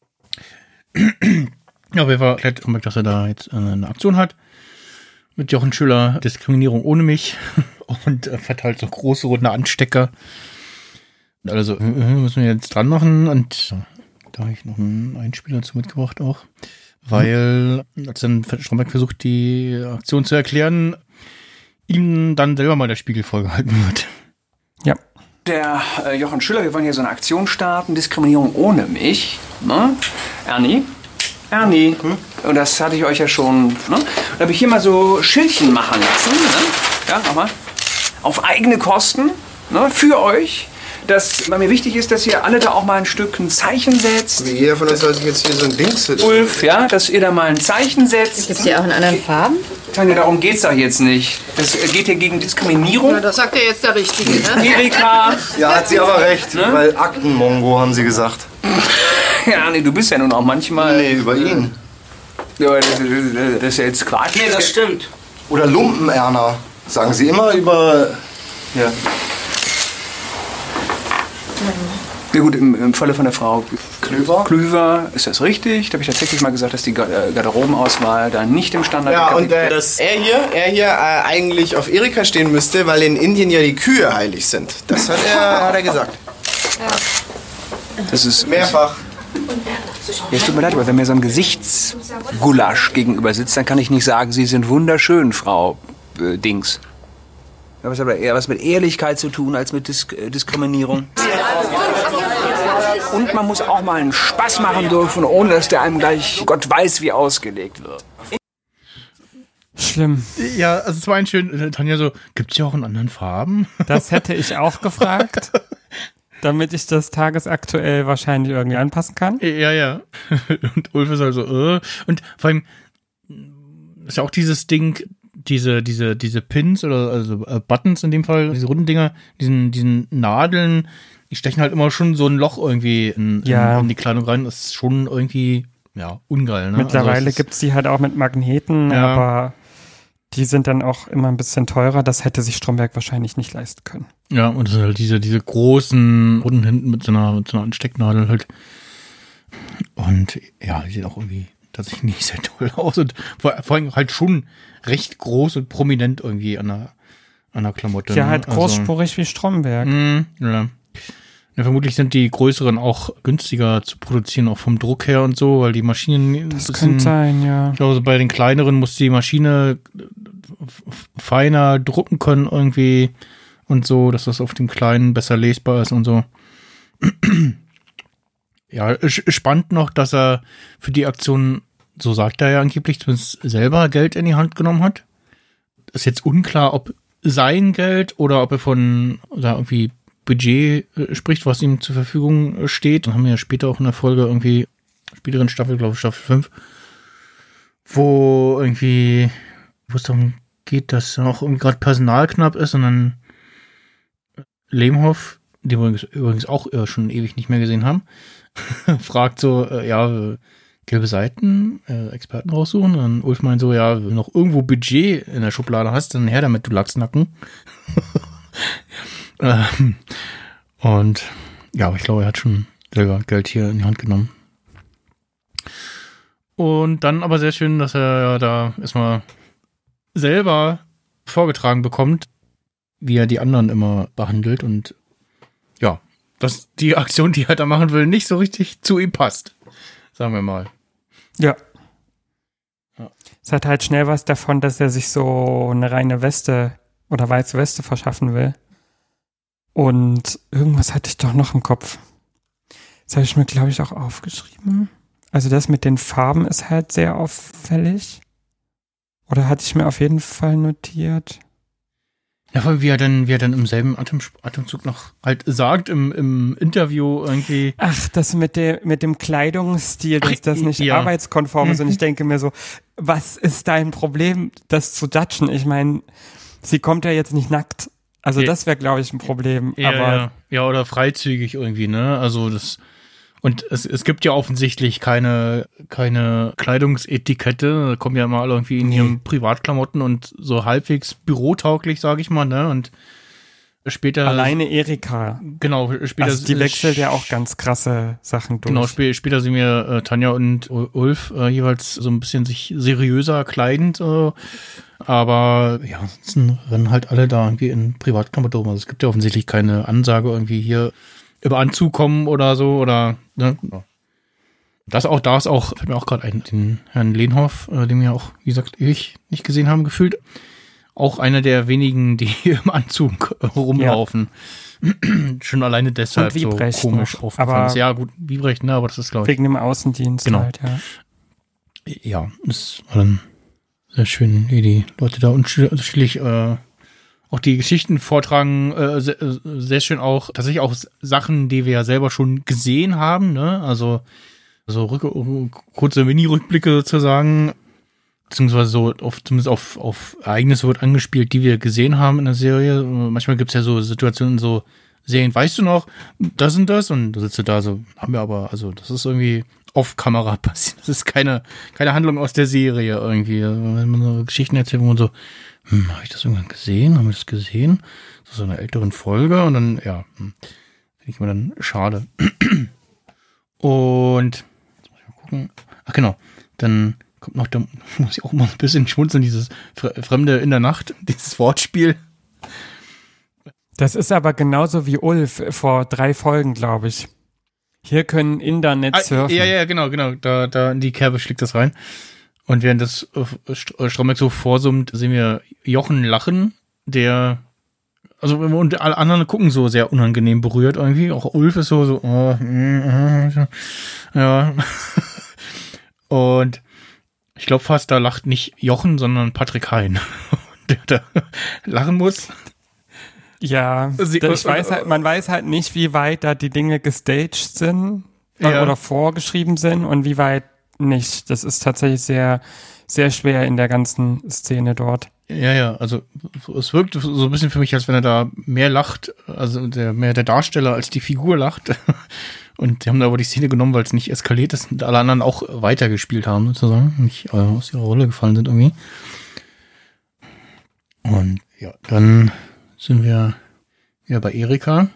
[SPEAKER 4] Ja, wir erklärt Stromberg, dass er da jetzt eine Aktion hat. Mit Jochen Schüller, Diskriminierung ohne mich. Und er verteilt so große runde Anstecker. Und alle so, müssen wir jetzt dran machen. Und da habe ich noch einen Einspieler dazu mitgebracht auch. Weil, als dann Stromberg versucht, die Aktion zu erklären, ihm dann selber mal der Spiegel vorgehalten wird.
[SPEAKER 5] Ja.
[SPEAKER 2] Der äh, Jochen Schüller, wir wollen hier so eine Aktion starten, Diskriminierung ohne mich. Ne? Ernie? Ernie. Hm? Und das hatte ich euch ja schon. Ne? Da habe ich hier mal so Schildchen machen lassen. Ne? Ja, nochmal. Auf eigene Kosten, ne? Für euch. Dass weil mir wichtig ist, dass ihr alle da auch mal ein Stück ein Zeichen setzt.
[SPEAKER 6] Wie jeder von uns soll sich jetzt hier so ein Ding sitzen.
[SPEAKER 2] Ulf, ja, dass ihr da mal ein Zeichen setzt.
[SPEAKER 7] Gibt's die auch in anderen Farben?
[SPEAKER 2] Tanja, darum geht's doch jetzt nicht. Das geht hier gegen Diskriminierung.
[SPEAKER 8] Ja, das sagt ja jetzt der Richtige, ne?
[SPEAKER 2] Erika.
[SPEAKER 6] Ja, hat sie aber recht,
[SPEAKER 2] Ne?
[SPEAKER 6] weil Aktenmongo haben sie gesagt.
[SPEAKER 2] Ja, nee, du bist ja nun auch manchmal...
[SPEAKER 6] Nee, über ihn.
[SPEAKER 2] Ja, das, das, das ist ja jetzt Quatsch.
[SPEAKER 6] Nee, das stimmt. Oder Lumpenerner, sagen sie immer über... Ja.
[SPEAKER 2] Ja gut, im, im Falle von der Frau
[SPEAKER 6] Klüver.
[SPEAKER 2] Klüver ist das richtig. Da habe ich tatsächlich mal gesagt, dass die Garderobenauswahl da nicht im Standard...
[SPEAKER 6] Ja, und äh, dass er hier, er hier äh, eigentlich auf Erika stehen müsste, weil in Indien ja die Kühe heilig sind. Das hat er, hat er gesagt.
[SPEAKER 2] Das ist...
[SPEAKER 6] Mehrfach.
[SPEAKER 2] Ja, es tut mir leid, aber wenn mir so ein Gesichtsgulasch gegenüber sitzt, dann kann ich nicht sagen, Sie sind wunderschön, Frau äh, Dings. Das hat aber eher was mit Ehrlichkeit zu tun als mit Disk äh, Diskriminierung. Und man muss auch mal einen Spaß machen dürfen, ohne dass der einem gleich Gott weiß wie ausgelegt wird.
[SPEAKER 5] Schlimm.
[SPEAKER 4] Ja, also es war ein schön, Tanja so, gibt's ja auch in anderen Farben?
[SPEAKER 5] Das hätte ich auch gefragt, damit ich das tagesaktuell wahrscheinlich irgendwie anpassen kann.
[SPEAKER 4] Ja, ja. Und Ulf ist also, äh. Und vor allem ist ja auch dieses Ding, diese, diese, diese Pins oder also äh, Buttons in dem Fall, diese runden Dinger, diesen, diesen Nadeln, die stechen halt immer schon so ein Loch irgendwie in,
[SPEAKER 5] Ja.
[SPEAKER 4] in, in die Kleidung rein. Das ist schon irgendwie, ja, ungeil, ne?
[SPEAKER 5] Mittlerweile
[SPEAKER 4] also es
[SPEAKER 5] gibt's die halt auch mit Magneten,
[SPEAKER 4] Ja.
[SPEAKER 5] aber die sind dann auch immer ein bisschen teurer. Das hätte sich Stromberg wahrscheinlich nicht leisten können.
[SPEAKER 4] Ja, und das sind halt diese, diese großen Runden hinten mit so einer, mit so einer Anstecknadel halt. Und ja, die sehen auch irgendwie tatsächlich nicht sehr toll aus und vor, vor allem halt schon recht groß und prominent irgendwie an der, an der Klamotte.
[SPEAKER 5] Ja,
[SPEAKER 4] ne?
[SPEAKER 5] halt großspurig wie Stromberg.
[SPEAKER 4] Also, ja. Ja, vermutlich sind die größeren auch günstiger zu produzieren, auch vom Druck her und so, weil die Maschinen.
[SPEAKER 5] Das könnte sein, ja.
[SPEAKER 4] Ich glaube, so bei den kleineren muss die Maschine f- feiner drucken können irgendwie und so, dass das auf dem kleinen besser lesbar ist und so. Ja, sch- spannend noch, dass er für die Aktion, so sagt er ja angeblich, zumindest selber Geld in die Hand genommen hat. Ist jetzt unklar, ob sein Geld oder ob er von da irgendwie Budget äh, spricht, was ihm zur Verfügung äh, steht. Dann haben wir ja später auch in der Folge irgendwie, späteren Staffel, glaube ich, Staffel fünf, wo irgendwie, wo es darum geht, dass auch irgendwie gerade Personal knapp ist und dann Lehmhoff, den wir übrigens, übrigens auch äh, schon ewig nicht mehr gesehen haben, fragt so, äh, ja, äh, gelbe Seiten, äh, Experten raussuchen. Und dann Ulf meint so, ja, wenn du noch irgendwo Budget in der Schublade hast, dann her damit, du Lachsnacken. ähm, und ja, aber ich glaube, er hat schon selber Geld hier in die Hand genommen. Und dann aber sehr schön, dass er ja da erstmal selber vorgetragen bekommt, wie er die anderen immer behandelt und ja, dass die Aktion, die er da machen will, nicht so richtig zu ihm passt. Sagen wir mal.
[SPEAKER 5] Ja.
[SPEAKER 4] Ja.
[SPEAKER 5] Es hat halt schnell was davon, dass er sich so eine reine Weste oder weiße Weste verschaffen will. Und irgendwas hatte ich doch noch im Kopf. Das habe ich mir, glaube ich, auch aufgeschrieben. Also das mit den Farben ist halt sehr auffällig. Oder hatte ich mir auf jeden Fall notiert.
[SPEAKER 4] Ja, weil wie er dann, wie er dann im selben Atem, Atemzug noch halt sagt im, im Interview irgendwie.
[SPEAKER 5] Ach, das mit dem, mit dem Kleidungsstil, dass
[SPEAKER 4] Ach,
[SPEAKER 5] das nicht
[SPEAKER 4] ja.
[SPEAKER 5] arbeitskonform ist. Und
[SPEAKER 4] Mhm.
[SPEAKER 5] ich denke mir so, was ist dein Problem, das zu judgen? Ich meine, sie kommt ja jetzt nicht nackt. Also
[SPEAKER 4] Ja.
[SPEAKER 5] das wäre, glaube ich, ein Problem.
[SPEAKER 4] Ja,
[SPEAKER 5] aber
[SPEAKER 4] ja, ja, oder freizügig irgendwie, ne? Also das. Und es, es gibt ja offensichtlich keine, keine Kleidungsetikette. Da kommen ja immer alle irgendwie in ihren Privatklamotten und so halbwegs bürotauglich, sage ich mal, ne? Und später.
[SPEAKER 5] alleine Erika.
[SPEAKER 4] Genau, später.
[SPEAKER 5] Also die wechselt ja auch ganz krasse Sachen durch.
[SPEAKER 4] Genau, spä- später sind wir äh, Tanja und U- Ulf äh, jeweils so ein bisschen sich seriöser kleidend. Äh, aber ja, ansonsten rennen halt alle da irgendwie in Privatklamotten rum. Also es gibt ja offensichtlich keine Ansage irgendwie hier über Anzug kommen oder so oder ne? Ja. Das auch, da ist auch, fällt mir auch gerade ein, den Herrn Lehnhoff, äh, den wir auch, wie gesagt, ewig nicht gesehen haben, gefühlt. auch einer der wenigen, die im Anzug rumlaufen. Ja. Schon alleine deshalb so komisch noch, aufgefallen ist. Ja, gut, Wiebrecht, ne, aber das ist, glaube ich.
[SPEAKER 5] Wegen dem Außendienst
[SPEAKER 4] genau.
[SPEAKER 5] halt, ja.
[SPEAKER 4] Ja, das war dann sehr schön, wie die Leute da unterschiedlich äh, auch die Geschichten vortragen. Äh, sehr, sehr schön auch, tatsächlich auch Sachen, die wir ja selber schon gesehen haben, ne, also so Rück- kurze Mini-Rückblicke sozusagen, beziehungsweise so auf, zumindest auf, auf Ereignisse wird angespielt, die wir gesehen haben in der Serie. Manchmal gibt's ja so Situationen, so Serien, weißt du noch, das und das, und da sitzt du da so, haben wir aber, also das ist irgendwie off-Kamera passiert. Das ist keine, keine Handlung aus der Serie irgendwie. Wenn man so Geschichten erzählt, wo man so, hm, habe ich das irgendwann gesehen? Haben wir das gesehen? Das ist so eine älteren Folge, und dann, ja, hm, finde ich mir dann schade. Und gucken. Ach genau, dann kommt noch, da muss ich auch mal ein bisschen schmunzeln, dieses Fremde in der Nacht, dieses Wortspiel.
[SPEAKER 5] Das ist aber genauso wie Ulf vor drei Folgen, glaube ich. Hier können Internet ah, surfen.
[SPEAKER 4] Ja, ja, genau, genau, da, da in die Kerbe schlägt das rein. Und während das Stromberg so vorsummt, sehen wir Jochen lachen, der, also und alle anderen gucken so sehr unangenehm berührt irgendwie. Auch Ulf ist so, so, oh, mm, mm, ja. Und ich glaube fast, da lacht nicht Jochen, sondern Patrick Hein, der da lachen muss.
[SPEAKER 5] Ja,
[SPEAKER 4] Sie,
[SPEAKER 5] ich weiß halt, man weiß halt nicht, wie weit da die Dinge gestaged sind
[SPEAKER 4] ja.
[SPEAKER 5] oder vorgeschrieben sind und wie weit nicht. Das ist tatsächlich sehr, sehr schwer in der ganzen Szene dort.
[SPEAKER 4] Ja, ja, also es wirkt so ein bisschen für mich, als wenn er da mehr lacht, also der, mehr der Darsteller als die Figur lacht. Und die haben da aber die Szene genommen, weil es nicht eskaliert ist und alle anderen auch weitergespielt haben, sozusagen, nicht äh, aus ihrer Rolle gefallen sind irgendwie. Und ja, dann sind wir wieder bei Erika,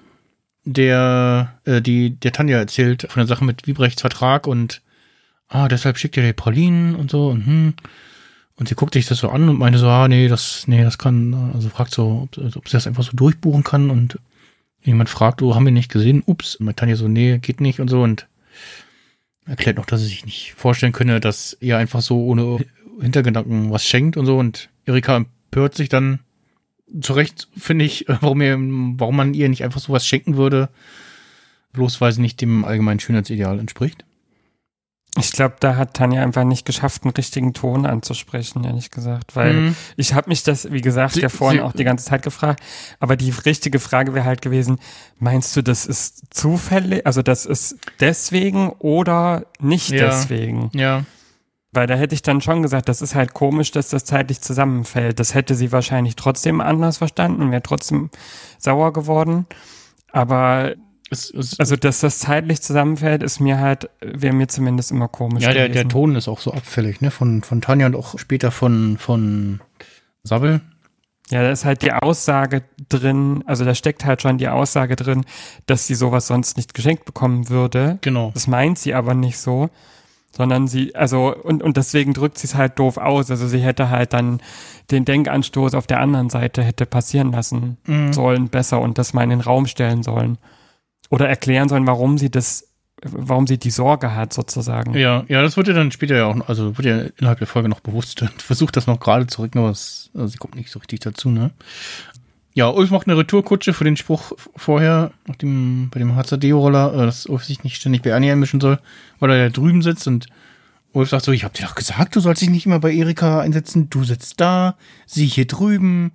[SPEAKER 4] der äh, die der Tanja erzählt von der Sache mit Wiebrechts Vertrag und ah, deshalb schickt ihr die Pralinen und so und hm. Und sie guckt sich das so an und meinte so, ah, nee, das, nee, das kann, also fragt so, ob, ob sie das einfach so durchbuchen kann, und jemand fragt, oh, haben wir nicht gesehen? Ups. Und Tanja so, nee, geht nicht und so, und erklärt noch, dass sie sich nicht vorstellen könne, dass ihr einfach so ohne Hintergedanken was schenkt und so, und Erika empört sich dann zu Recht, finde ich, warum ihr, warum man ihr nicht einfach sowas schenken würde, bloß weil sie nicht dem allgemeinen Schönheitsideal entspricht.
[SPEAKER 5] Ich glaube, da hat Tanja einfach nicht geschafft, einen richtigen Ton anzusprechen, ehrlich gesagt, weil mhm. ich habe mich das, wie gesagt, sie, ja vorhin sie, auch die ganze Zeit gefragt, aber die richtige Frage wäre halt gewesen, meinst du, das ist zufällig, also das ist deswegen oder nicht
[SPEAKER 4] ja.
[SPEAKER 5] deswegen?
[SPEAKER 4] Ja.
[SPEAKER 5] Weil da hätte ich dann schon gesagt, das ist halt komisch, dass das zeitlich zusammenfällt. Das hätte sie wahrscheinlich trotzdem anders verstanden und wäre trotzdem sauer geworden, aber Es, es, also, dass das zeitlich zusammenfällt, ist mir halt, wäre mir zumindest immer komisch.
[SPEAKER 4] Ja, der, der Ton ist auch so abfällig, ne? Von, von Tanja und auch später von, von Sabbel.
[SPEAKER 5] Ja, da ist halt die Aussage drin, also da steckt halt schon die Aussage drin, dass sie sowas sonst nicht geschenkt bekommen würde.
[SPEAKER 4] Genau.
[SPEAKER 5] Das meint sie aber nicht so, sondern sie, also, und, und deswegen drückt sie es halt doof aus. Also sie hätte halt dann den Denkanstoß auf der anderen Seite hätte passieren lassen mhm. sollen, besser, und das mal in den Raum stellen sollen. Oder erklären sollen, warum sie das, warum sie die Sorge hat, sozusagen.
[SPEAKER 4] Ja, ja, das wird ja dann später ja auch, also wird ja innerhalb der Folge noch bewusst. Versucht das noch gerade zu rücken, aber es, also sie kommt nicht so richtig dazu, ne? Ja, Ulf macht eine Retourkutsche für den Spruch vorher, nach dem, bei dem H Z D-Roller, äh, dass Ulf sich nicht ständig bei Annie einmischen soll, weil er da drüben sitzt, und Ulf sagt so, ich hab dir doch gesagt, du sollst dich nicht immer bei Erika einsetzen, du sitzt da, sie hier drüben.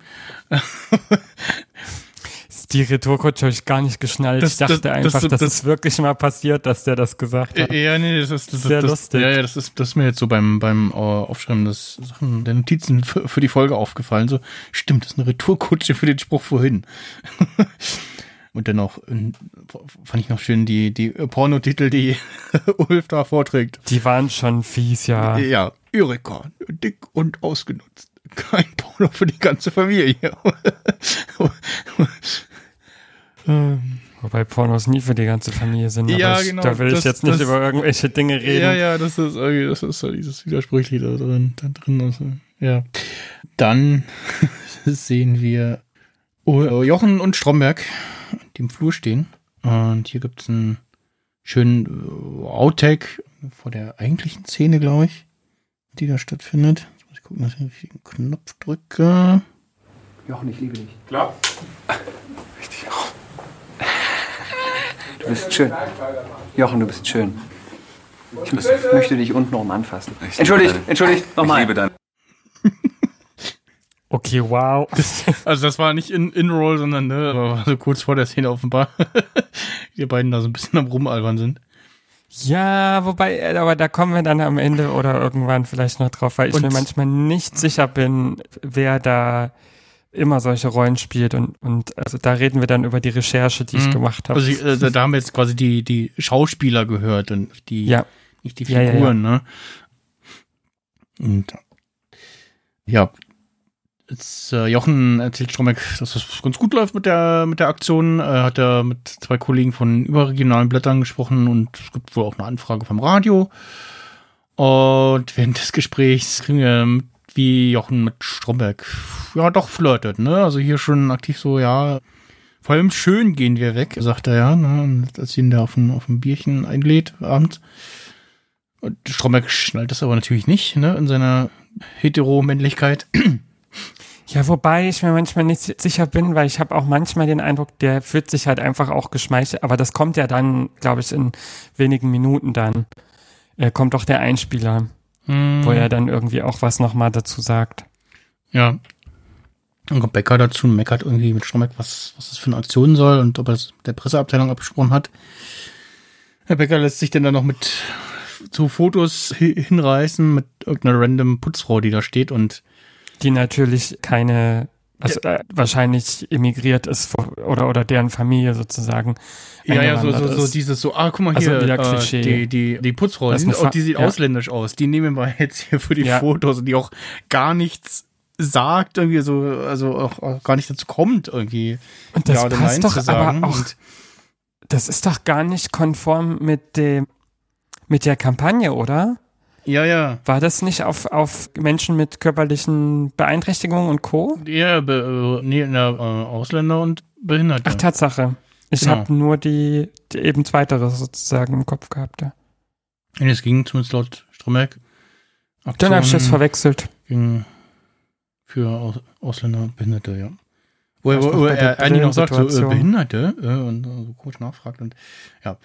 [SPEAKER 5] Die Retourkutsche habe ich gar nicht geschnallt. Das, ich dachte das, einfach, das, das, das ist wirklich mal passiert, dass der das gesagt hat.
[SPEAKER 4] Ja, nee, das ist das,
[SPEAKER 5] sehr
[SPEAKER 4] das,
[SPEAKER 5] lustig.
[SPEAKER 4] Ja, ja, das ist, das ist mir jetzt so beim beim Aufschreiben des Sachen der Notizen für, für die Folge aufgefallen. So, stimmt, das ist eine Retourkutsche für den Spruch vorhin. Und dann auch fand ich noch schön die die Pornotitel, die Ulf da vorträgt.
[SPEAKER 5] Die waren schon fies, ja.
[SPEAKER 4] Ja, Erika, dick und ausgenutzt. Kein Porno für die ganze Familie.
[SPEAKER 5] Wobei Pornos nie für die ganze Familie sind.
[SPEAKER 4] Ja,
[SPEAKER 5] aber ich,
[SPEAKER 4] genau.
[SPEAKER 5] Da will
[SPEAKER 4] das,
[SPEAKER 5] ich jetzt nicht
[SPEAKER 4] das,
[SPEAKER 5] über irgendwelche Dinge reden.
[SPEAKER 4] Ja, ja, das ist irgendwie, das ist so dieses Widersprüchliche da drin. Da drin also, ja. Dann sehen wir Jochen und Stromberg, die im Flur stehen. Und hier gibt's einen schönen Outtake vor der eigentlichen Szene, glaube ich, die da stattfindet. Jetzt muss ich gucken, dass ich den richtigen Knopf drücke.
[SPEAKER 2] Jochen, ich liebe dich.
[SPEAKER 9] Klar.
[SPEAKER 2] Richtig. Du bist schön. Jochen, du bist schön. Ich muss, möchte dich unten rum anfassen. Entschuldigt, entschuldigt, nochmal. Ich liebe dein.
[SPEAKER 5] Okay, wow.
[SPEAKER 4] Also das war nicht in, in Roll, sondern ne, war so kurz vor der Szene offenbar. Die beiden da so ein bisschen am Rumalbern sind.
[SPEAKER 5] Ja, wobei, aber da kommen wir dann am Ende oder irgendwann vielleicht noch drauf, weil ich
[SPEAKER 4] Und
[SPEAKER 5] mir manchmal nicht sicher bin, wer da immer solche Rollen spielt und, und also da reden wir dann über die Recherche, die ich gemacht habe.
[SPEAKER 4] Also äh, da haben wir jetzt quasi die, die Schauspieler gehört und nicht die,
[SPEAKER 5] ja.
[SPEAKER 4] nicht die
[SPEAKER 5] Ja,
[SPEAKER 4] Figuren,
[SPEAKER 5] ja, ja.
[SPEAKER 4] ne? Und ja, jetzt, äh, Jochen erzählt Stromberg, dass das ganz gut läuft mit der mit der Aktion. Er hat ja mit zwei Kollegen von überregionalen Blättern gesprochen und es gibt wohl auch eine Anfrage vom Radio. Und während des Gesprächs kriegen wir mit, wie Jochen mit Stromberg ja doch flirtet, ne? Also hier schon aktiv so, ja, vor allem schön gehen wir weg, sagt er ja, ne? Und als ihn da auf ein, auf ein Bierchen einlädt abends. Und Stromberg schnallt das aber natürlich nicht, ne? In seiner Hetero-Männlichkeit.
[SPEAKER 5] Ja, wobei ich mir manchmal nicht sicher bin, weil ich habe auch manchmal den Eindruck, der fühlt sich halt einfach auch geschmeichelt, aber das kommt ja dann, glaube ich, in wenigen Minuten dann. Äh, kommt auch der Einspieler, hm. wo er dann irgendwie auch was nochmal dazu sagt.
[SPEAKER 4] Ja. Dann kommt Becker dazu und meckert irgendwie mit Stromberg, was, was das für eine Aktion soll und ob er das mit der Presseabteilung abgesprochen hat. Herr Becker lässt sich dann dann noch mit zu Fotos hinreißen mit irgendeiner random Putzfrau, die da steht und
[SPEAKER 5] die natürlich keine, also äh, wahrscheinlich emigriert ist vor, oder oder deren Familie sozusagen.
[SPEAKER 4] Ja, ja, so, so, so dieses so, ah, guck mal hier,
[SPEAKER 5] also wieder
[SPEAKER 4] äh,
[SPEAKER 5] Klischee.
[SPEAKER 4] die, die, die Putzfrau, die, sind, die sieht ja. ausländisch aus, die nehmen wir jetzt hier für die ja. Fotos und die auch gar nichts sagt, irgendwie so, also auch, auch gar nicht dazu kommt, irgendwie.
[SPEAKER 5] Und das passt doch aber auch, und das ist doch gar nicht konform mit dem, mit der Kampagne, oder?
[SPEAKER 4] Ja, ja.
[SPEAKER 5] War das nicht auf, auf Menschen mit körperlichen Beeinträchtigungen und Co.?
[SPEAKER 4] Ja, be, nee, na, äh, Ausländer und Behinderte.
[SPEAKER 5] Ach, Tatsache. Ich genau. habe nur die, die eben zweitere sozusagen im Kopf gehabt. Ja.
[SPEAKER 4] Und es ging zumindest laut Stromberg.
[SPEAKER 5] Dann habe ich das verwechselt.
[SPEAKER 4] Ging für Aus, Ausländer und Behinderte, ja. Wo er, wo er eigentlich noch sagt, so äh, Behinderte äh, und so komisch nachfragt und ja.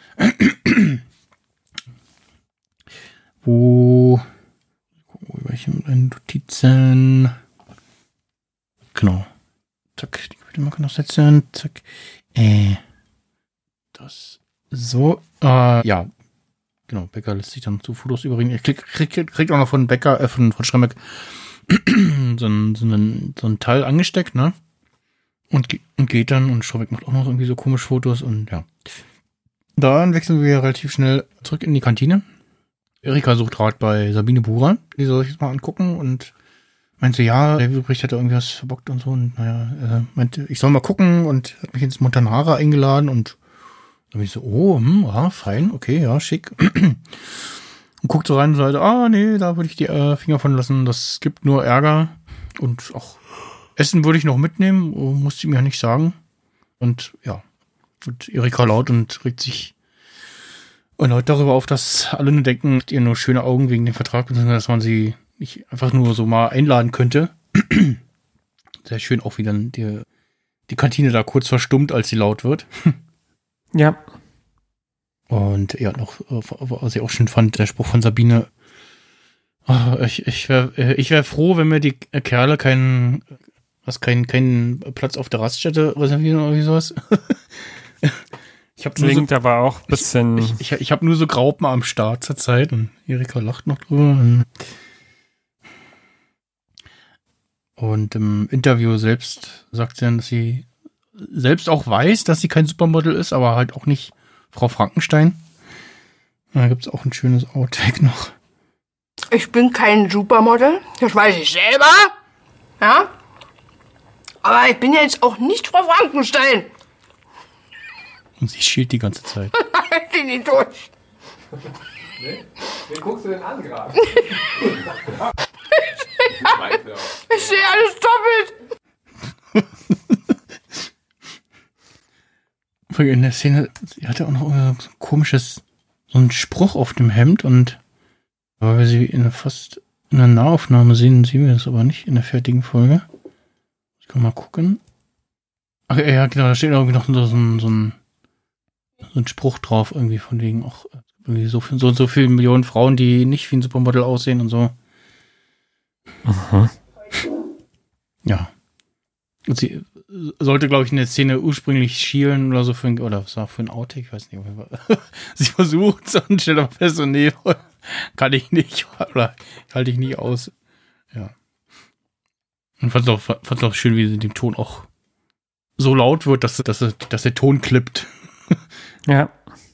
[SPEAKER 4] Wo, welche Notizen? Genau. Zack, die würde man noch setzen. Zack. Äh, das so. Äh, ja. Genau, Becker lässt sich dann zu Fotos überreden. Er kriegt, kriegt, kriegt auch noch von Becker, äh, von, von Strembeck so ein, so, ein, so ein Teil angesteckt, ne? Und, und geht dann und Strembeck macht auch noch irgendwie so komische Fotos und ja. Dann wechseln wir relativ schnell zurück in die Kantine. Erika sucht Rat bei Sabine Bucher, die soll sich das mal angucken und meinte, ja, der Bericht hat da irgendwie was verbockt und so und naja, er meinte, ich soll mal gucken und hat mich ins Montanara eingeladen und dann bin ich so, oh, hm, ja, fein, okay, ja, schick. Und guckt so rein und sagt, ah, nee, da würde ich die äh, Finger von lassen, das gibt nur Ärger und auch Essen würde ich noch mitnehmen, musste sie mir ja nicht sagen. Und ja, wird Erika laut und regt sich erneut darüber auf, dass alle nur denken, ihr nur schöne Augen wegen dem Vertrag, dass man sie nicht einfach nur so mal einladen könnte. Sehr schön auch, wie dann die, die Kantine da kurz verstummt, als sie laut wird.
[SPEAKER 5] Ja.
[SPEAKER 4] Und ja, noch, was ich auch schön fand, der Spruch von Sabine, oh, ich, ich wäre ich wär froh, wenn mir die Kerle keinen, was, keinen, keinen Platz auf der Raststätte reservieren oder wie sowas. Ich hab
[SPEAKER 5] Klingt
[SPEAKER 4] so,
[SPEAKER 5] aber auch ein bisschen.
[SPEAKER 4] Ich, ich, ich habe nur so Graupen am Start zur Zeit und Erika lacht noch drüber. Und im Interview selbst sagt sie dann, dass sie selbst auch weiß, dass sie kein Supermodel ist, aber halt auch nicht Frau Frankenstein. Da gibt es auch ein schönes Outtake noch.
[SPEAKER 8] Ich bin kein Supermodel, das weiß ich selber. Ja? Aber ich bin jetzt auch nicht Frau Frankenstein.
[SPEAKER 4] Und sie schielt die ganze Zeit.
[SPEAKER 8] Ich bin nicht durch.
[SPEAKER 9] Nee? Wen guckst du denn an gerade?
[SPEAKER 8] Ich sehe alles doppelt.
[SPEAKER 4] In der Szene, sie hatte auch noch so ein komisches, so ein Spruch auf dem Hemd und aber wir sie in der, fast in der Nahaufnahme sehen, sehen wir das aber nicht in der fertigen Folge. Ich kann mal gucken. Ach ja, genau, da steht irgendwie noch so ein, so ein, so ein Spruch drauf, irgendwie von wegen auch irgendwie so, so und so viele Millionen Frauen, die nicht wie ein Supermodel aussehen und so.
[SPEAKER 5] Aha.
[SPEAKER 4] Ja. Und sie sollte, glaube ich, in der Szene ursprünglich schielen oder so für ein, oder was war für ein Outtake, ich weiß nicht. Sie versucht es und stellt aber fest, so, nee, kann ich nicht, oder halte ich nicht aus. Ja. Und fand es auch, fand's auch schön, wie sie den Ton auch so laut wird, dass, dass, dass der Ton klippt.
[SPEAKER 5] Ja.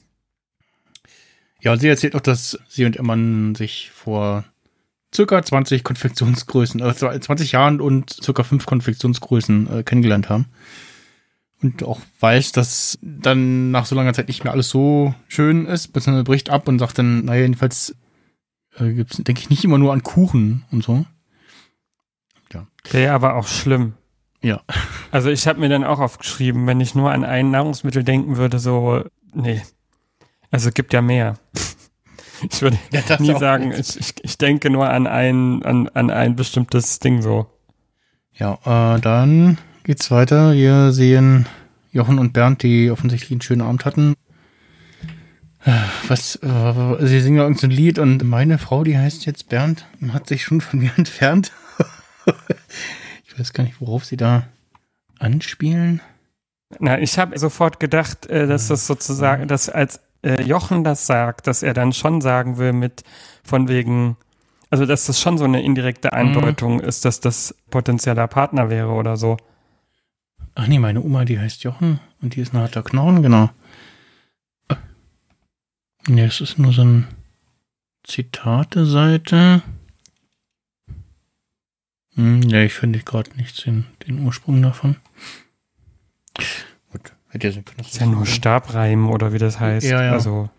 [SPEAKER 4] Ja, und sie erzählt auch, dass sie und ihr Mann sich vor circa zwanzig Konfektionsgrößen, äh, zwanzig Jahren und circa fünf Konfektionsgrößen äh, kennengelernt haben. Und auch weiß, dass dann nach so langer Zeit nicht mehr alles so schön ist, beziehungsweise bricht ab und sagt dann, naja, jedenfalls äh, gibt's, denke ich, nicht immer nur an Kuchen und so. Ja.
[SPEAKER 5] Wäre aber auch schlimm.
[SPEAKER 4] Ja.
[SPEAKER 5] Also ich habe mir dann auch aufgeschrieben, wenn ich nur an ein Nahrungsmittel denken würde, so, nee. Also gibt ja mehr. Ich würde ja, nie sagen, ich, ich, ich denke nur an ein, an, an ein bestimmtes Ding so.
[SPEAKER 4] Ja, äh, dann geht's weiter. Wir sehen Jochen und Bernd, die offensichtlich einen schönen Abend hatten. Was, äh, sie singen ja irgend so ein Lied und meine Frau, die heißt jetzt Bernd, hat sich schon von mir entfernt. Ich weiß gar nicht, worauf sie da anspielen.
[SPEAKER 5] Na, ich habe sofort gedacht, äh, dass das sozusagen, dass als äh, Jochen das sagt, dass er dann schon sagen will mit von wegen, also dass das schon so eine indirekte Andeutung mhm. ist, dass das potenzieller Partner wäre oder so.
[SPEAKER 4] Ach nee, meine Oma, die heißt Jochen und die ist ein harter Knochen, genau. Nee, es ist nur so ein Zitate-Seite. Hm, ja, ich finde gerade nicht den, den Ursprung davon. Gut, hätte ja sein können.
[SPEAKER 5] Das ist ja nur Stabreim oder wie das heißt.
[SPEAKER 4] Ja, ja.
[SPEAKER 5] Also.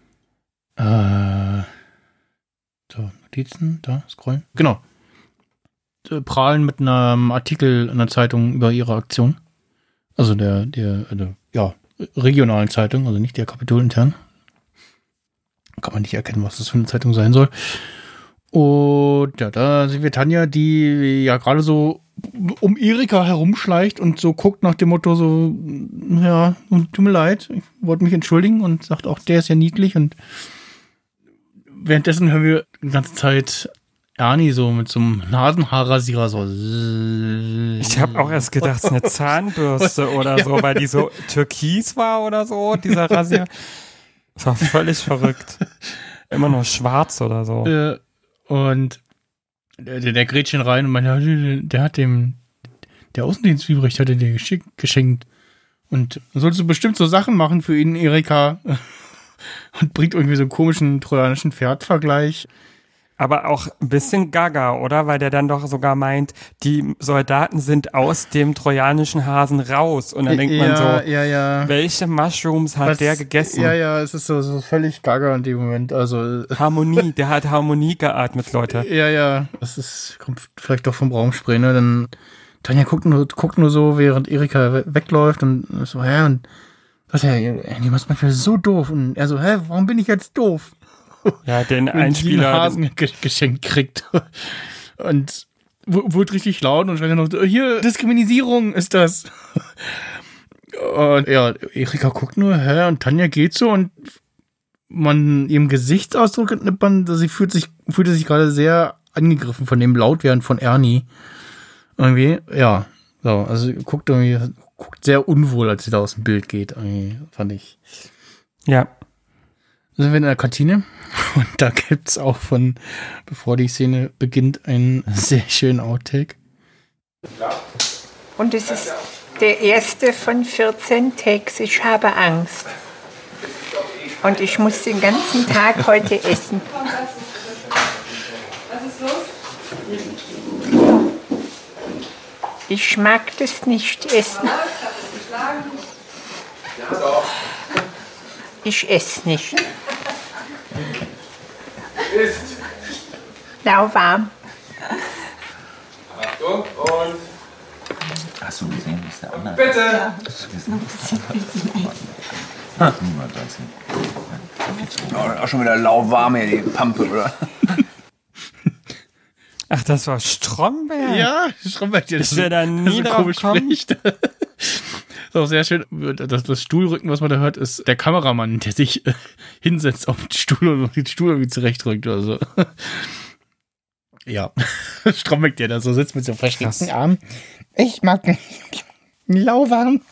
[SPEAKER 4] Äh, so, Notizen, da, scrollen. Genau. Sie prahlen mit einem Artikel in der Zeitung über ihre Aktion. Also der, der, der, ja, regionalen Zeitung, also nicht der Kapitol intern. Kann man nicht erkennen, was das für eine Zeitung sein soll. Und ja, da sehen wir Tanja, die ja gerade so um Erika herumschleicht und so guckt nach dem Motto so, ja, tut mir leid, ich wollte mich entschuldigen und sagt auch, der ist ja niedlich und währenddessen hören wir die ganze Zeit Ernie so mit so einem Nasenhaarrasierer so.
[SPEAKER 5] Ich habe auch erst gedacht, es ist eine Zahnbürste oder so, weil die so türkis war oder so, dieser Rasier. Das war völlig verrückt. Immer nur schwarz oder so.
[SPEAKER 4] Äh, und der, der Gretchen rein und meinte, der hat dem, der Außendienstübrig hatte dir geschick, geschenkt. Und sollst du bestimmt so Sachen machen für ihn, Erika. Und bringt irgendwie so einen komischen trojanischen Pferdvergleich.
[SPEAKER 5] Aber auch ein bisschen gaga, oder? Weil der dann doch sogar meint, die Soldaten sind aus dem trojanischen Hasen raus. Und dann denkt
[SPEAKER 4] ja,
[SPEAKER 5] man so,
[SPEAKER 4] ja, ja.
[SPEAKER 5] welche Mushrooms hat
[SPEAKER 4] Was,
[SPEAKER 5] der gegessen?
[SPEAKER 4] Ja, ja, es ist so, so völlig gaga in dem Moment. Also
[SPEAKER 5] Harmonie, der hat Harmonie geatmet, Leute.
[SPEAKER 4] Ja, ja, das ist, kommt vielleicht doch vom Raumspray, ne? Dann Tanja guckt nur, guckt nur so, während Erika wegläuft und so, hä? Und was, ja, die macht manchmal so doof. Und er so, hä, warum bin ich jetzt doof?
[SPEAKER 5] Ja, den Einspieler.
[SPEAKER 4] Den Hasen geschenkt kriegt. Und wurde richtig laut und schreit noch, hier, Diskriminierung ist das. Und ja, Erika guckt nur, hä, und Tanja geht so und man ihrem Gesichtsausdruck entnimmt man, sie fühlt sich, fühlte sich gerade sehr angegriffen von dem Lautwerden von Ernie. Irgendwie, ja, so, also guckt irgendwie, guckt sehr unwohl, als sie da aus dem Bild geht, irgendwie, fand ich.
[SPEAKER 5] Ja.
[SPEAKER 4] Sind wir in der Kantine und da gibt's auch von, bevor die Szene beginnt, einen sehr schönen Outtake.
[SPEAKER 10] Und es ist der erste von vierzehn Takes. Ich habe Angst. Und ich muss den ganzen Tag heute essen. Was ist los? Ich mag das nicht essen. Ich esse nicht.
[SPEAKER 9] Ist.
[SPEAKER 10] Lauwarm.
[SPEAKER 9] Achtung und.
[SPEAKER 11] Hast du gesehen, wie es der andere?
[SPEAKER 9] Bitte!
[SPEAKER 2] Oh, auch schon wieder lauwarm hier, die Pampe, oder?
[SPEAKER 5] Ach, das war Stromberg?
[SPEAKER 4] Ja, Stromberg. Der
[SPEAKER 5] ich wäre da nie
[SPEAKER 4] so
[SPEAKER 5] drauf
[SPEAKER 4] komisch
[SPEAKER 5] gekommen.
[SPEAKER 4] spricht. Ist auch sehr schön. Das, das Stuhlrücken, was man da hört, ist der Kameramann, der sich äh, hinsetzt auf den Stuhl und den Stuhl irgendwie zurechtrückt oder so. Ja, Stromberg, der da so sitzt mit so verschränkten Armen. Ich mag ihn lauwarm.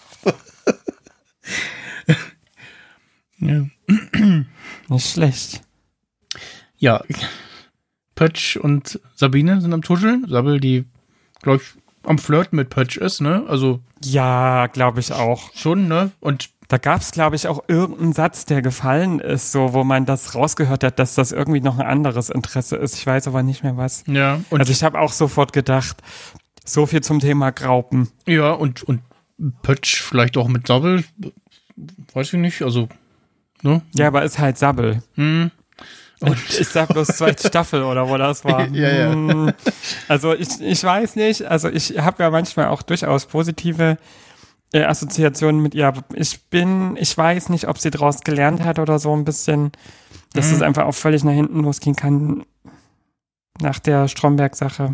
[SPEAKER 4] Ja.
[SPEAKER 5] Nicht schlecht.
[SPEAKER 4] Ja, Pötsch und Sabine sind am Tuscheln. Sabel, die, glaube ich, am Flirten mit Pötsch ist, ne? Also.
[SPEAKER 5] Ja, glaube ich auch.
[SPEAKER 4] Schon, ne? Und
[SPEAKER 5] da gab es, glaube ich, auch irgendeinen Satz, der gefallen ist, so, wo man das rausgehört hat, dass das irgendwie noch ein anderes Interesse ist. Ich weiß aber nicht mehr was.
[SPEAKER 4] Ja. Und
[SPEAKER 5] also ich habe auch sofort gedacht, so viel zum Thema Graupen.
[SPEAKER 4] Ja, und, und Pötsch vielleicht auch mit Sabel. Weiß ich nicht, also, ne?
[SPEAKER 5] Ja, aber ist halt Sabel.
[SPEAKER 4] Hm.
[SPEAKER 5] Und ist da bloß zweite Staffel oder wo das war.
[SPEAKER 4] Ja, ja.
[SPEAKER 5] Also ich, ich weiß nicht, also ich habe ja manchmal auch durchaus positive äh, Assoziationen mit ihr, aber ich bin, ich weiß nicht, ob sie daraus gelernt hat oder so ein bisschen, dass
[SPEAKER 4] mhm.
[SPEAKER 5] es einfach auch völlig nach hinten losgehen kann nach der Stromberg-Sache.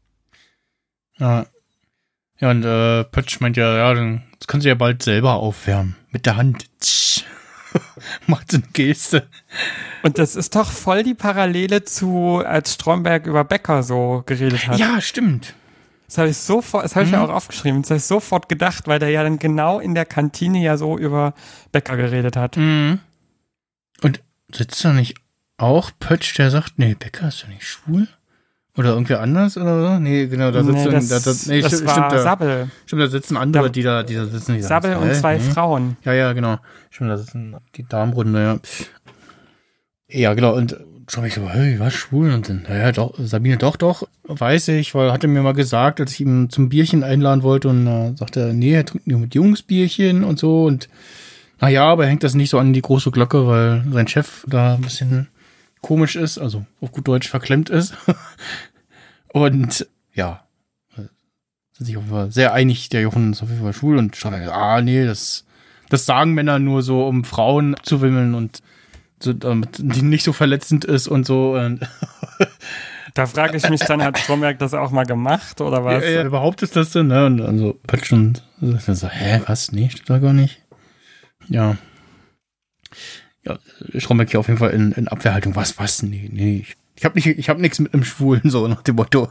[SPEAKER 4] Ja. Ja, und äh, Pötsch meint ja, ja, dann das kann sie ja bald selber aufwärmen. Mit der Hand. Macht so eine Geste.
[SPEAKER 5] Und das ist doch voll die Parallele zu, als Stromberg über Becker so geredet hat.
[SPEAKER 4] Ja, stimmt.
[SPEAKER 5] Das habe ich sofort, das habe ich
[SPEAKER 4] mhm.
[SPEAKER 5] ja auch aufgeschrieben. Das habe ich sofort gedacht, weil der ja dann genau in der Kantine ja so über Becker geredet hat.
[SPEAKER 4] Mhm. Und sitzt da nicht auch Pötsch, der sagt, nee, Becker ist ja nicht schwul? Oder irgendwer anders oder so? Nee, genau, da sitzen,
[SPEAKER 5] nee, das,
[SPEAKER 4] da, da, nee,
[SPEAKER 5] das
[SPEAKER 4] stimmt,
[SPEAKER 5] war
[SPEAKER 4] stimmt, da,
[SPEAKER 5] Sabel.
[SPEAKER 4] Stimmt, da sitzen andere, die da, die da sitzen. Die
[SPEAKER 5] Sabel
[SPEAKER 4] sagen,
[SPEAKER 5] und
[SPEAKER 4] äh,
[SPEAKER 5] zwei
[SPEAKER 4] nee.
[SPEAKER 5] Frauen.
[SPEAKER 4] Ja, ja, genau. Stimmt, da sitzen die Damenrunde, ja. Ja, genau, und schon ich so, hey, was, schwul? Und dann, naja, doch, Sabine, doch, doch, weiß ich, weil hatte mir mal gesagt, als ich ihn zum Bierchen einladen wollte und äh, sagte er, nee, er trinkt nur mit Jungs Bierchen und so und naja, aber er hängt das nicht so an die große Glocke, weil sein Chef da ein bisschen komisch ist, also auf gut Deutsch verklemmt ist. Und ja, sind sich auf jeden Fall sehr einig, der Jochen ist auf jeden Fall schwul und Stromberg, ah nee, das, das sagen Männer nur so, um Frauen abzuwimmeln und so, damit die nicht so verletzend ist und so. Und
[SPEAKER 5] da frage ich mich dann, hat Stromberg das auch mal gemacht oder was?
[SPEAKER 4] Ja, ja, überhaupt ist das denn, ne? Und dann so Pötsch und so, hä, was? Nee, steht da gar nicht. Ja. Ja, Stromberg hier auf jeden Fall in, in Abwehrhaltung. Was, was? Nee, nee. Ich, ich hab nicht, ich hab nichts mit einem Schwulen, so nach dem Motto.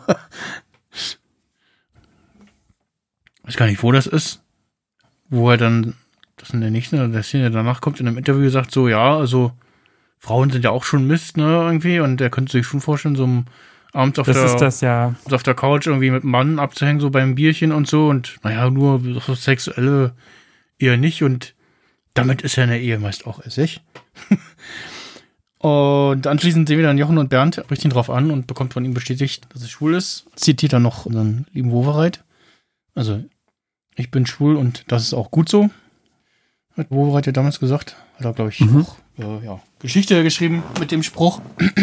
[SPEAKER 4] Weiß gar nicht, wo das ist. Wo er dann, das in der nächsten, der Szene danach kommt, in einem Interview sagt so, ja, also Frauen sind ja auch schon Mist, ne, irgendwie. Und er könnte sich schon vorstellen, so um, abends auf
[SPEAKER 5] das
[SPEAKER 4] der,
[SPEAKER 5] ist das, ja.
[SPEAKER 4] auf der Couch irgendwie mit einem Mann abzuhängen, so beim Bierchen und so. Und naja, nur so sexuelle eher nicht. Und damit ist ja eine Ehe meist auch Essig. Und anschließend sehen wir dann Jochen und Bernd, spricht ihn drauf an und bekommt von ihm bestätigt, dass er schwul ist. Zitiert dann noch unseren lieben Wowereit. Also, ich bin schwul und das ist auch gut so. Hat Wowereit ja damals gesagt. Hat er, glaube ich,
[SPEAKER 5] mhm.
[SPEAKER 4] auch äh, ja, Geschichte geschrieben mit dem Spruch.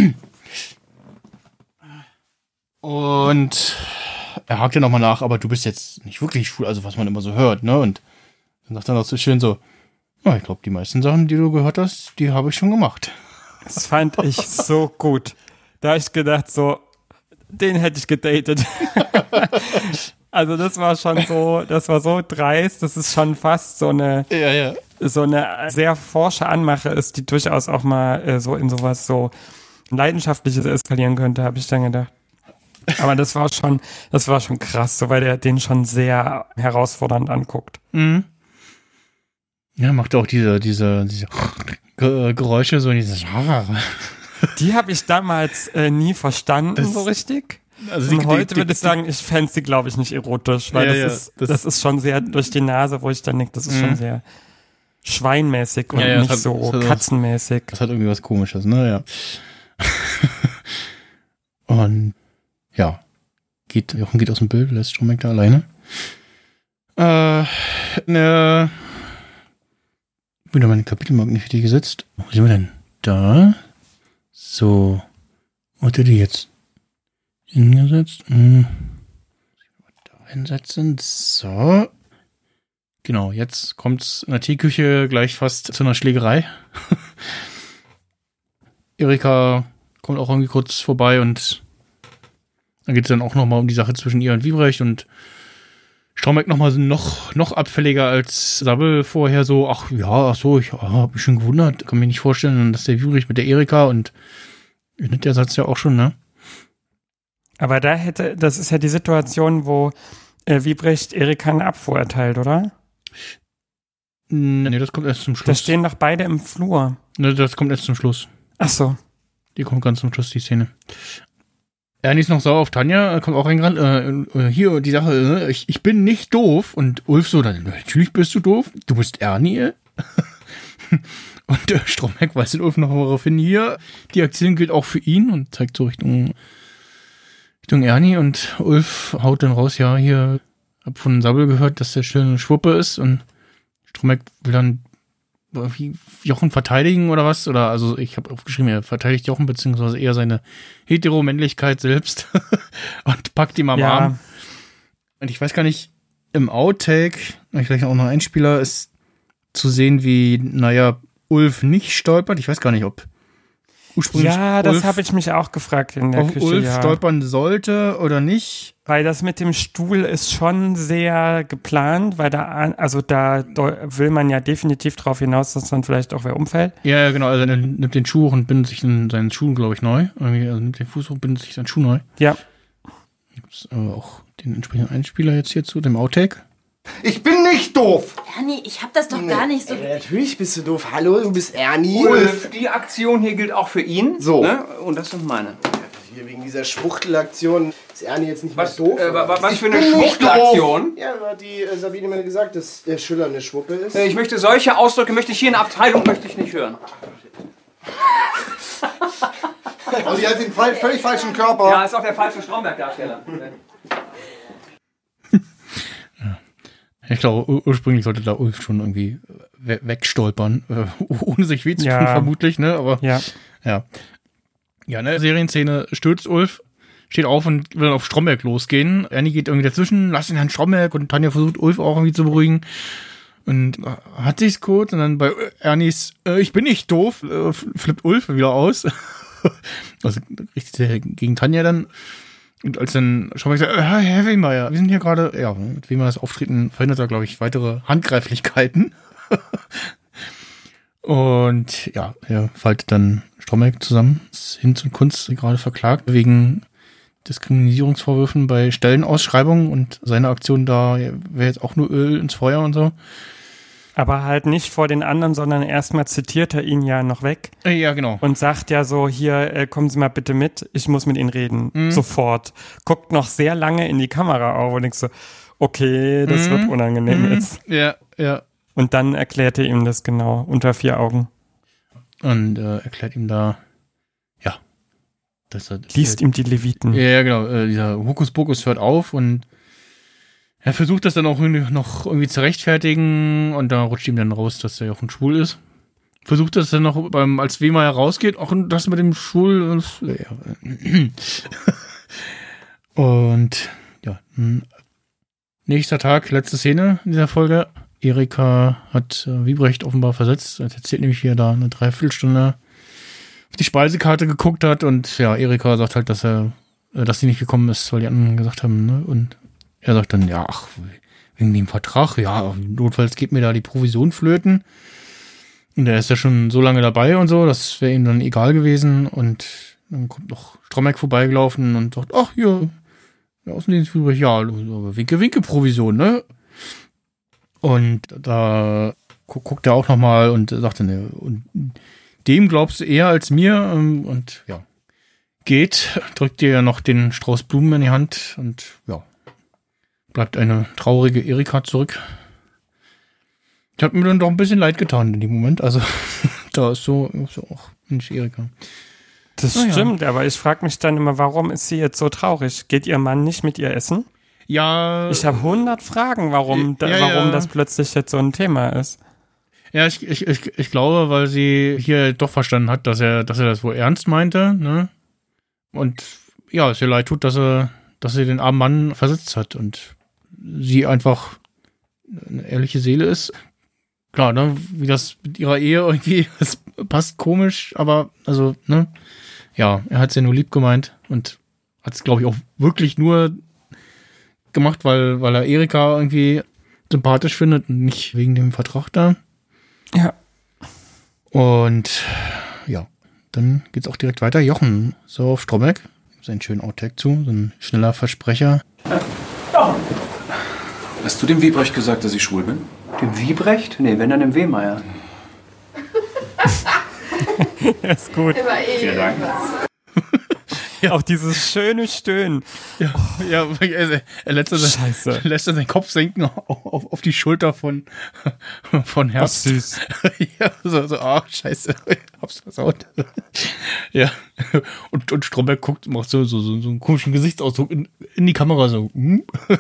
[SPEAKER 4] Und er hakt ja nochmal nach, aber du bist jetzt nicht wirklich schwul, also was man immer so hört, ne? Und dann sagt er noch so schön so, ja, ich glaube, die meisten Sachen, die du gehört hast, die habe ich schon gemacht.
[SPEAKER 5] Das fand ich so gut. Da habe ich gedacht, so, den hätte ich gedatet. Also das war schon so, das war so dreist, das ist schon fast so eine,
[SPEAKER 4] ja, ja.
[SPEAKER 5] so eine sehr forsche Anmache ist, die durchaus auch mal äh, so in sowas so Leidenschaftliches eskalieren könnte, habe ich dann gedacht. Aber das war schon, das war schon krass, so weil der den schon sehr herausfordernd anguckt.
[SPEAKER 4] Mhm. Ja, macht auch diese, diese, diese Geräusche, so diese.
[SPEAKER 5] Die habe ich damals äh, nie verstanden, das, so richtig. Also die, Und heute die, die, würde ich sagen, ich fände sie, glaube ich, nicht erotisch, weil ja, das, ja, ist, das, das ist schon sehr durch die Nase, wo ich dann denke, das ist mhm. schon sehr schweinmäßig und ja, ja, nicht hat, so das katzenmäßig.
[SPEAKER 4] Das hat irgendwie was Komisches, ne? Ja. Und ja, geht, Jochen geht aus dem Bild, lässt Stromberg da alleine. Äh, ne. Wieder meine Kapitelmarken nicht richtig gesetzt. Wo sind wir denn? Da. So. Wo hat er die jetzt hingesetzt? Hm. Da hinsetzen. So. Genau, jetzt kommt's in der Teeküche gleich fast zu einer Schlägerei. Erika kommt auch irgendwie kurz vorbei und Dann geht es dann auch nochmal um die Sache zwischen ihr und Wiebrecht und Stromberg nochmal so noch, noch abfälliger als Sabbel vorher so, ach ja, ach so, ich oh, hab mich schon gewundert, kann mir nicht vorstellen, dass der Wiebrecht mit der Erika und der Satz ja auch schon, ne?
[SPEAKER 5] Aber da hätte, das ist ja die Situation, wo äh, Wiebrecht Erika eine Abfuhr erteilt, oder?
[SPEAKER 4] Nee, das kommt erst zum Schluss.
[SPEAKER 5] Da stehen doch beide im Flur.
[SPEAKER 4] Ne, das kommt erst zum Schluss.
[SPEAKER 5] Ach so.
[SPEAKER 4] Die kommt ganz zum Schluss, die Szene. Ernie ist noch sauer auf Tanja, kommt auch reingerannt. Äh, hier, die Sache, äh, ich, ich bin nicht doof. Und Ulf so, dann, natürlich bist du doof. Du bist Ernie. Und äh, Stromberg weist den Ulf noch darauf hin, hier, die Aktion gilt auch für ihn und zeigt so Richtung, Richtung Ernie. Und Ulf haut dann raus, ja, hier, hab von Sabbel gehört, dass der schöne Schwuppe ist. Und Stromberg will dann wie Jochen verteidigen oder was? Oder also ich habe aufgeschrieben, er verteidigt Jochen beziehungsweise eher seine Heteromännlichkeit selbst und packt ihm am
[SPEAKER 5] ja.
[SPEAKER 4] Arm. Und ich weiß gar nicht, im Outtake, vielleicht auch noch ein Spieler, ist zu sehen, wie, naja, Ulf nicht stolpert. Ich weiß gar nicht, ob ursprünglich
[SPEAKER 5] Ja, das
[SPEAKER 4] Ulf
[SPEAKER 5] habe ich mich auch gefragt in der
[SPEAKER 4] auf
[SPEAKER 5] Küche.
[SPEAKER 4] Ulf
[SPEAKER 5] ja.
[SPEAKER 4] stolpern sollte oder nicht.
[SPEAKER 5] Weil das mit dem Stuhl ist schon sehr geplant, weil da, also da will man ja definitiv drauf hinaus, dass dann vielleicht auch wer umfällt.
[SPEAKER 4] Ja, ja, genau. Also er nimmt den Schuh hoch und bindet sich in seinen Schuh, glaube ich, neu. Irgendwie, also nimmt den Fuß hoch und bindet sich seinen Schuh neu.
[SPEAKER 5] Ja.
[SPEAKER 4] Gibt es aber auch den entsprechenden Einspieler jetzt hier zu dem Outtake.
[SPEAKER 6] Ich bin nicht doof.
[SPEAKER 7] Ernie, ich hab das doch
[SPEAKER 6] Nee.
[SPEAKER 7] gar nicht so...
[SPEAKER 6] Äh, natürlich bist du doof. Hallo, du bist Ernie.
[SPEAKER 2] Ulf, die Aktion hier gilt auch für ihn.
[SPEAKER 6] So.
[SPEAKER 2] Ne? Und das sind meine.
[SPEAKER 6] Hier wegen dieser Schwuchtelaktion ist Ernie jetzt nicht
[SPEAKER 2] Was,
[SPEAKER 6] mehr doof.
[SPEAKER 2] äh, wa- wa- was
[SPEAKER 6] Ich
[SPEAKER 2] für eine
[SPEAKER 6] bin nicht
[SPEAKER 2] Schwuchtelaktion?
[SPEAKER 6] doof. Ja, da hat die äh, Sabine mir gesagt, dass der Schüller eine Schwuppe ist.
[SPEAKER 2] Ich möchte solche Ausdrücke, möchte ich hier in der Abteilung möchte ich nicht hören.
[SPEAKER 6] Also die hat den fall- völlig falschen Körper.
[SPEAKER 2] Ja, ist auch der falsche Stromberg-Darsteller.
[SPEAKER 4] Ich glaube, ur- ursprünglich sollte da Ulf schon irgendwie we- wegstolpern, äh, ohne sich weh zu
[SPEAKER 5] Ja.
[SPEAKER 4] tun, vermutlich, ne? Aber
[SPEAKER 5] Ja.
[SPEAKER 4] ja. Ja, in der Serienszene stürzt Ulf, steht auf und will auf Stromberg losgehen. Ernie geht irgendwie dazwischen, lasst ihn Herrn Stromberg und Tanja versucht Ulf auch irgendwie zu beruhigen. Und äh, hat sich's kurz und dann bei Ernies, äh, ich bin nicht doof, äh, flippt Ulf wieder aus. Also richtet er gegen Tanja dann. Und als dann Stromberg sagt, äh, Herr Wehmeier, wir sind hier gerade, ja, mit Wehmeiers Auftreten verhindert er, glaube ich, weitere Handgreiflichkeiten. Und ja, er faltet dann Stromberg zusammen. Hinz und Kunz gerade verklagt wegen Diskriminierungsvorwürfen bei Stellenausschreibungen und seine Aktion da wäre jetzt auch nur Öl ins Feuer und so.
[SPEAKER 5] Aber halt nicht vor den anderen, sondern erstmal zitiert er ihn ja noch weg.
[SPEAKER 4] Ja, genau.
[SPEAKER 5] Und sagt ja so, hier, äh, kommen Sie mal bitte mit, ich muss mit Ihnen reden.
[SPEAKER 4] Mhm.
[SPEAKER 5] Sofort. Guckt noch sehr lange in die Kamera auf und denkst so, okay, das
[SPEAKER 4] Mhm.
[SPEAKER 5] wird unangenehm
[SPEAKER 4] Mhm.
[SPEAKER 5] jetzt.
[SPEAKER 4] Ja, ja.
[SPEAKER 5] Und dann erklärt er ihm das genau, unter vier Augen.
[SPEAKER 4] Und äh, erklärt ihm da, ja, dass er...
[SPEAKER 5] Liest
[SPEAKER 4] äh,
[SPEAKER 5] ihm die Leviten.
[SPEAKER 4] Ja, ja, genau. Äh, dieser Hokuspokus hört auf und er versucht das dann auch irgendwie, noch irgendwie zu rechtfertigen und da rutscht ihm dann raus, dass der Jochen schwul ist. Versucht das dann noch, beim, als Wehmeier rausgeht, auch das mit dem Schwul. Ja. Und ja, nächster Tag, letzte Szene in dieser Folge. Erika hat äh, Wiebrecht offenbar versetzt. Er erzählt nämlich hier da eine Dreiviertelstunde auf die Speisekarte geguckt hat und ja, Erika sagt halt, dass er, äh, dass sie nicht gekommen ist, weil die anderen gesagt haben, ne? Und er sagt dann, ja, ach, wegen dem Vertrag, ja, notfalls geht mir da die Provision flöten. Und er ist ja schon so lange dabei und so, das wäre ihm dann egal gewesen. Und dann kommt noch Stromberg vorbeigelaufen und sagt, ach, hier, der Außendienst, ja, aber winke, winke Provision, ne? Und da gu- guckt er auch nochmal und sagt dann, ne, und dem glaubst du eher als mir. Und ja, geht, drückt dir ja noch den Strauß Blumen in die Hand und ja, bleibt eine traurige Erika zurück. Ich habe mir dann doch ein bisschen leid getan in dem Moment. Also da ist so, so ach, Mensch, Erika.
[SPEAKER 5] Das
[SPEAKER 4] Ah, ja.
[SPEAKER 5] stimmt, aber ich frage mich dann immer, warum ist sie jetzt so traurig? Geht ihr Mann nicht mit ihr essen?
[SPEAKER 4] Ja.
[SPEAKER 5] Ich habe hundert Fragen, warum, da,
[SPEAKER 4] Ja,
[SPEAKER 5] warum
[SPEAKER 4] ja.
[SPEAKER 5] das plötzlich jetzt so ein Thema ist.
[SPEAKER 4] Ja, ich, ich, ich, ich glaube, weil sie hier doch verstanden hat, dass er, dass er das wohl ernst meinte, ne? Und ja, es ihr leid tut, dass er, dass sie den armen Mann versetzt hat und sie einfach eine ehrliche Seele ist. Klar, ne, wie das mit ihrer Ehe irgendwie, das passt komisch, aber also, ne, ja, er hat sie ja nur lieb gemeint und hat es, glaube ich, auch wirklich nur gemacht, weil, weil er Erika irgendwie sympathisch findet und nicht wegen dem Vertrag da.
[SPEAKER 5] Ja.
[SPEAKER 4] Und ja, dann geht's auch direkt weiter. Jochen, so auf Stromberg. So einen schönen Outtake zu, so ein schneller Versprecher.
[SPEAKER 12] Hast du dem Wiebrecht gesagt, dass ich schwul bin?
[SPEAKER 2] Dem Wiebrecht? Nee, wenn dann dem Wehmeier.
[SPEAKER 5] Ist gut.
[SPEAKER 8] Vielen
[SPEAKER 12] Dank.
[SPEAKER 5] Ja. Auch dieses schöne Stöhnen.
[SPEAKER 4] Ja, ja, er, er lässt, dann,
[SPEAKER 5] Scheiße.
[SPEAKER 4] lässt dann seinen Kopf senken auf, auf, auf die Schulter von, von Herbst.
[SPEAKER 5] Ach, süß.
[SPEAKER 4] Ja, so, so, ah, scheiße, hab's versaut. Ja, und, und Stromberg guckt, macht so, so, so, so einen komischen Gesichtsausdruck in, in die Kamera, so, hm?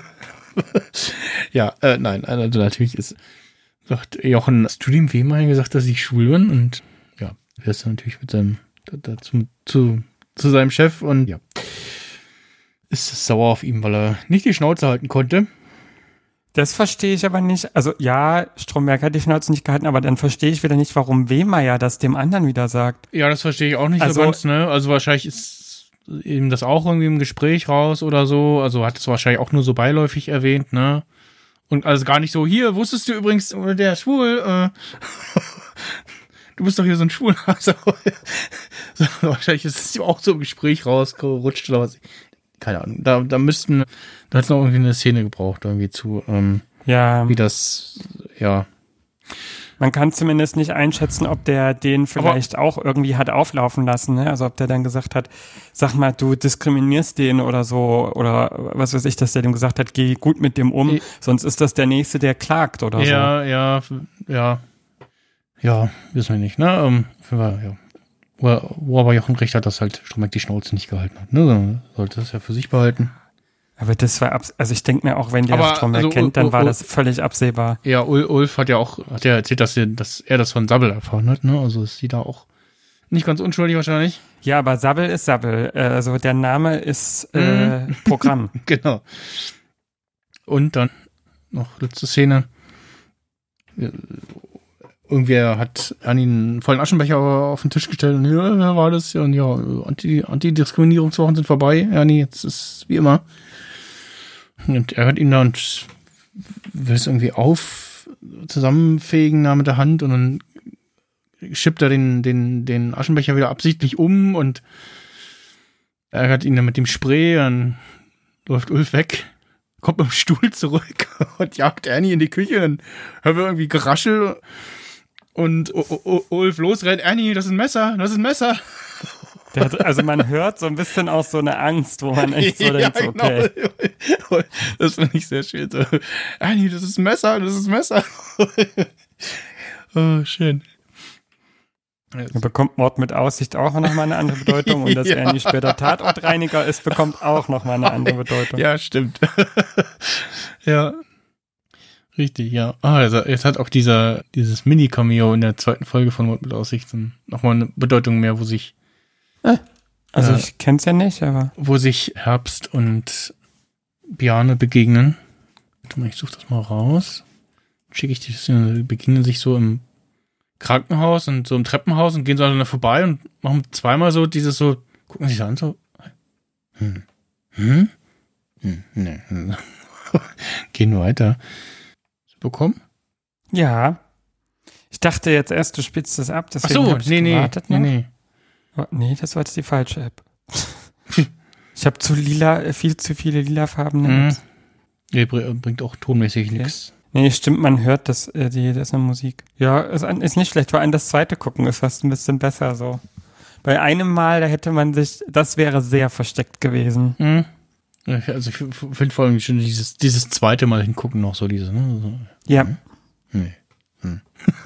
[SPEAKER 4] Ja, äh, nein, also natürlich ist, sagt Jochen, hast du dem Wehmeier gesagt, dass ich schwul bin? Und ja, er ist dann natürlich mit seinem, dazu, zu, zu seinem Chef und ja, ist sauer auf ihn, weil er nicht die Schnauze halten konnte.
[SPEAKER 5] Das verstehe ich aber nicht. Also ja, Stromberg hat die Schnauze nicht gehalten, aber dann verstehe ich wieder nicht, warum Wehmeier das dem anderen wieder sagt.
[SPEAKER 4] Ja, das verstehe ich auch nicht
[SPEAKER 5] also,
[SPEAKER 4] so ganz, ne? Also wahrscheinlich ist ihm das auch irgendwie im Gespräch raus oder so. Also hat es wahrscheinlich auch nur so beiläufig erwähnt, ne? Und also gar nicht so, hier, wusstest du übrigens, der ist schwul, äh, du bist doch hier so ein Schwulhase. So, wahrscheinlich ist es ihm auch so im Gespräch rausgerutscht oder was. Keine Ahnung. Da, da müssten, da hat es noch irgendwie eine Szene gebraucht, irgendwie zu, ähm,
[SPEAKER 5] ja.
[SPEAKER 4] wie das, ja.
[SPEAKER 5] Man kann zumindest nicht einschätzen, ob der den vielleicht aber auch irgendwie hat auflaufen lassen, ne? Also ob der dann gesagt hat, sag mal, du diskriminierst den oder so, oder was weiß ich, dass der dem gesagt hat, geh gut mit dem um, e- sonst ist das der Nächste, der klagt oder
[SPEAKER 4] ja,
[SPEAKER 5] so.
[SPEAKER 4] Ja, ja, ja. Ja, wissen wir nicht, ne? Ähm, ja. Wo, wo aber Jochen recht hat, dass halt Stromberg die Schnauze nicht gehalten hat, ne? Sollte das ja für sich behalten.
[SPEAKER 5] Aber das war, abs- also ich denke mir auch, wenn der
[SPEAKER 4] aber,
[SPEAKER 5] Stromberg
[SPEAKER 4] also,
[SPEAKER 5] kennt, dann
[SPEAKER 4] Ul-
[SPEAKER 5] war
[SPEAKER 4] Ul-
[SPEAKER 5] das völlig absehbar.
[SPEAKER 4] Ja, Ul- Ulf hat ja auch, hat ja erzählt, dass er, dass er das von Sabbel erfahren hat, ne? Also ist sie da auch nicht ganz unschuldig wahrscheinlich.
[SPEAKER 5] Ja, aber Sabbel ist Sabbel. Also der Name ist äh, Programm.
[SPEAKER 4] Genau. Und dann noch letzte Szene. Irgendwer hat Ernie einen vollen Aschenbecher auf den Tisch gestellt und ja, wer war das? Und ja, Anti- Antidiskriminierungswochen sind vorbei. Ernie, jetzt ist wie immer. Und er hört ihn da und will es irgendwie auf zusammenfegen da mit der Hand und dann schippt er den, den, den Aschenbecher wieder absichtlich um und ärgert ihn dann mit dem Spray, dann läuft Ulf weg, kommt mit dem Stuhl zurück und jagt Ernie in die Küche, dann hören wir irgendwie Geraschel und U- U- Ulf losrennt, Ernie, das ist ein Messer, das ist ein Messer.
[SPEAKER 5] Der hat, also man hört so ein bisschen auch so eine Angst, wo man echt so
[SPEAKER 4] Ja,
[SPEAKER 5] denkt, so, okay.
[SPEAKER 4] Genau. Das finde ich sehr schön. So, Ernie, das ist ein Messer, das ist ein Messer. Oh, schön.
[SPEAKER 5] Er bekommt Mord mit Aussicht auch nochmal eine andere Bedeutung und dass
[SPEAKER 4] Ja.
[SPEAKER 5] Ernie später Tatortreiniger ist, bekommt auch nochmal eine andere Bedeutung.
[SPEAKER 4] Ja, stimmt. Ja. Richtig, ja. Ah, also jetzt hat auch dieser, dieses Mini-Cameo in der zweiten Folge von Mord mit Aussicht nochmal eine Bedeutung mehr, wo sich
[SPEAKER 5] Also
[SPEAKER 4] äh,
[SPEAKER 5] ich kenn's ja nicht, aber
[SPEAKER 4] wo sich Herbst und Bjarne begegnen. Warte mal, ich suche das mal raus. Schicke ich die, die begegnen sich so im Krankenhaus und so im Treppenhaus und gehen so aneinander vorbei und machen zweimal so dieses so, gucken sich an so, hm, hm, hm, ne, hm. Gehen weiter. Bekommen?
[SPEAKER 5] ja. Ich dachte jetzt erst, du spielst das ab, deswegen
[SPEAKER 4] Ach so,
[SPEAKER 5] hab ich
[SPEAKER 4] nee, nee,
[SPEAKER 5] gewartet.
[SPEAKER 4] nee,
[SPEAKER 5] noch.
[SPEAKER 4] nee.
[SPEAKER 5] Oh, nee, das war jetzt die falsche App. Ich habe zu lila, äh, viel zu viele lilafarbene
[SPEAKER 4] Mhm.
[SPEAKER 5] Apps.
[SPEAKER 4] Nee, br- bringt auch tonmäßig nichts.
[SPEAKER 5] Nee, stimmt, man hört das, äh, die, das ist eine Musik. Ja, ist, an- ist nicht schlecht, vor allem das zweite gucken ist fast ein bisschen besser so. Bei einem Mal, da hätte man sich, das wäre sehr versteckt gewesen.
[SPEAKER 4] Mhm. Ja, also ich f- finde vor allem schon dieses, dieses zweite Mal hingucken noch so dieses, ne? So.
[SPEAKER 5] Ja.
[SPEAKER 4] Hm? Nee. Hm.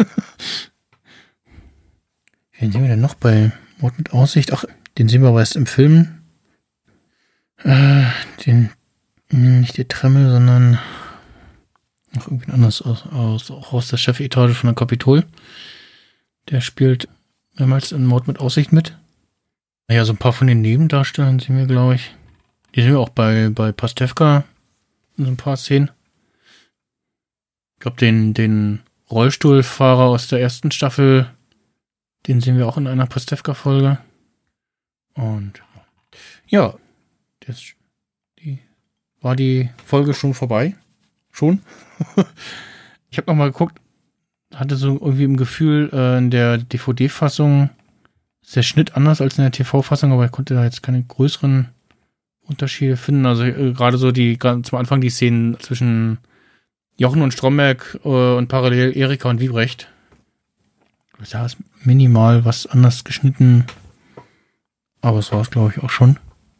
[SPEAKER 4] Wen sehen wir denn noch bei Mord mit Aussicht? Ach, den sehen wir aber erst im Film. Äh, den, nicht die Tremmel, sondern noch irgendwie anders aus, aus, auch aus der Chefetage von der Kapitol. Der spielt mehrmals in Mord mit Aussicht mit. Naja, so ein paar von den Nebendarstellern sehen wir, glaube ich. Die sehen wir auch bei, bei Pastewka in so ein paar Szenen. Ich glaube, den, den Rollstuhlfahrer aus der ersten Staffel, den sehen wir auch in einer Pastewka-Folge. Und ja, jetzt die, war die Folge schon vorbei? Schon? Ich habe nochmal geguckt, hatte so irgendwie im Gefühl, äh, in der D V D-Fassung ist der Schnitt anders als in der T V-Fassung, aber ich konnte da jetzt keine größeren Unterschiede finden. Also äh, gerade so die, gerade zum Anfang die Szenen zwischen Jochen und Stromberg äh, und parallel Erika und Wiebrecht. Da ist minimal was anders geschnitten. Aber es war es, glaube ich, auch schon.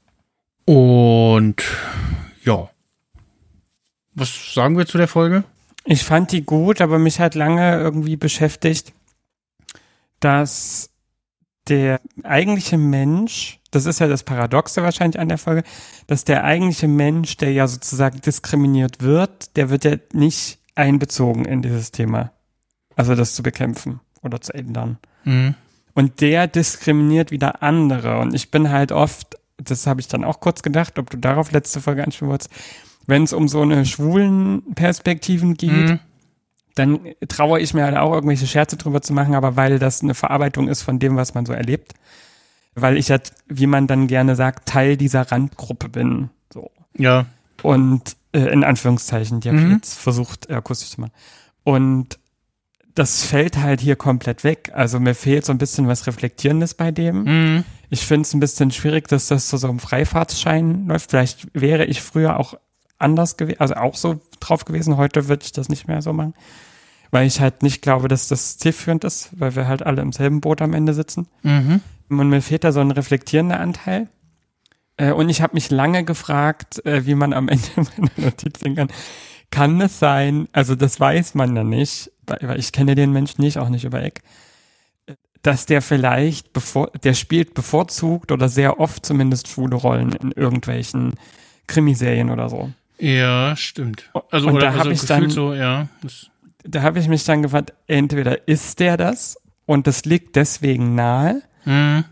[SPEAKER 4] Und ja. Was sagen wir zu der Folge?
[SPEAKER 5] Ich fand die gut, aber mich hat lange irgendwie beschäftigt, dass der eigentliche Mensch, das ist ja das Paradoxe wahrscheinlich an der Folge, dass der eigentliche Mensch, der ja sozusagen diskriminiert wird, der wird ja nicht einbezogen in dieses Thema. Also das zu bekämpfen oder zu ändern.
[SPEAKER 4] Mhm.
[SPEAKER 5] Und der diskriminiert wieder andere. Und ich bin halt oft, das habe ich dann auch kurz gedacht, ob du darauf letzte Folge ansprechen wolltest, wenn es um so eine schwulen Perspektiven geht, mhm. dann traue ich mir halt auch irgendwelche Scherze drüber zu machen, aber weil das eine Verarbeitung ist von dem, was man so erlebt. Weil ich halt, wie man dann gerne sagt, Teil dieser Randgruppe bin. So.
[SPEAKER 4] Ja.
[SPEAKER 5] Und äh, in Anführungszeichen, die habe
[SPEAKER 4] Mhm.
[SPEAKER 5] ich jetzt versucht, äh, akustisch zu machen. Und das fällt halt hier komplett weg. Also mir fehlt so ein bisschen was Reflektierendes bei dem.
[SPEAKER 4] Mhm.
[SPEAKER 5] Ich finde es ein bisschen schwierig, dass das zu so einem Freifahrtsschein läuft. Vielleicht wäre ich früher auch anders gewesen, also auch so drauf gewesen. Heute würde ich das nicht mehr so machen. Weil ich halt nicht glaube, dass das zielführend ist, weil wir halt alle im selben Boot am Ende sitzen.
[SPEAKER 4] Mhm.
[SPEAKER 5] Und mir fehlt da so ein reflektierender Anteil. Äh, und ich habe mich lange gefragt, äh, wie man am Ende meiner Notiz sehen kann. Kann es sein, also das weiß man ja nicht, weil ich kenne den Menschen nicht, auch nicht über Eck, dass der vielleicht, bevor, der spielt bevorzugt oder sehr oft zumindest schwule Rollen in irgendwelchen Krimiserien oder so.
[SPEAKER 4] Ja, stimmt. Also,
[SPEAKER 5] und
[SPEAKER 4] oder
[SPEAKER 5] da habe
[SPEAKER 4] also
[SPEAKER 5] ich dann,
[SPEAKER 4] so, ja. Das
[SPEAKER 5] da habe ich mich dann gefragt, entweder ist der das und das liegt deswegen nahe,
[SPEAKER 4] Mhm.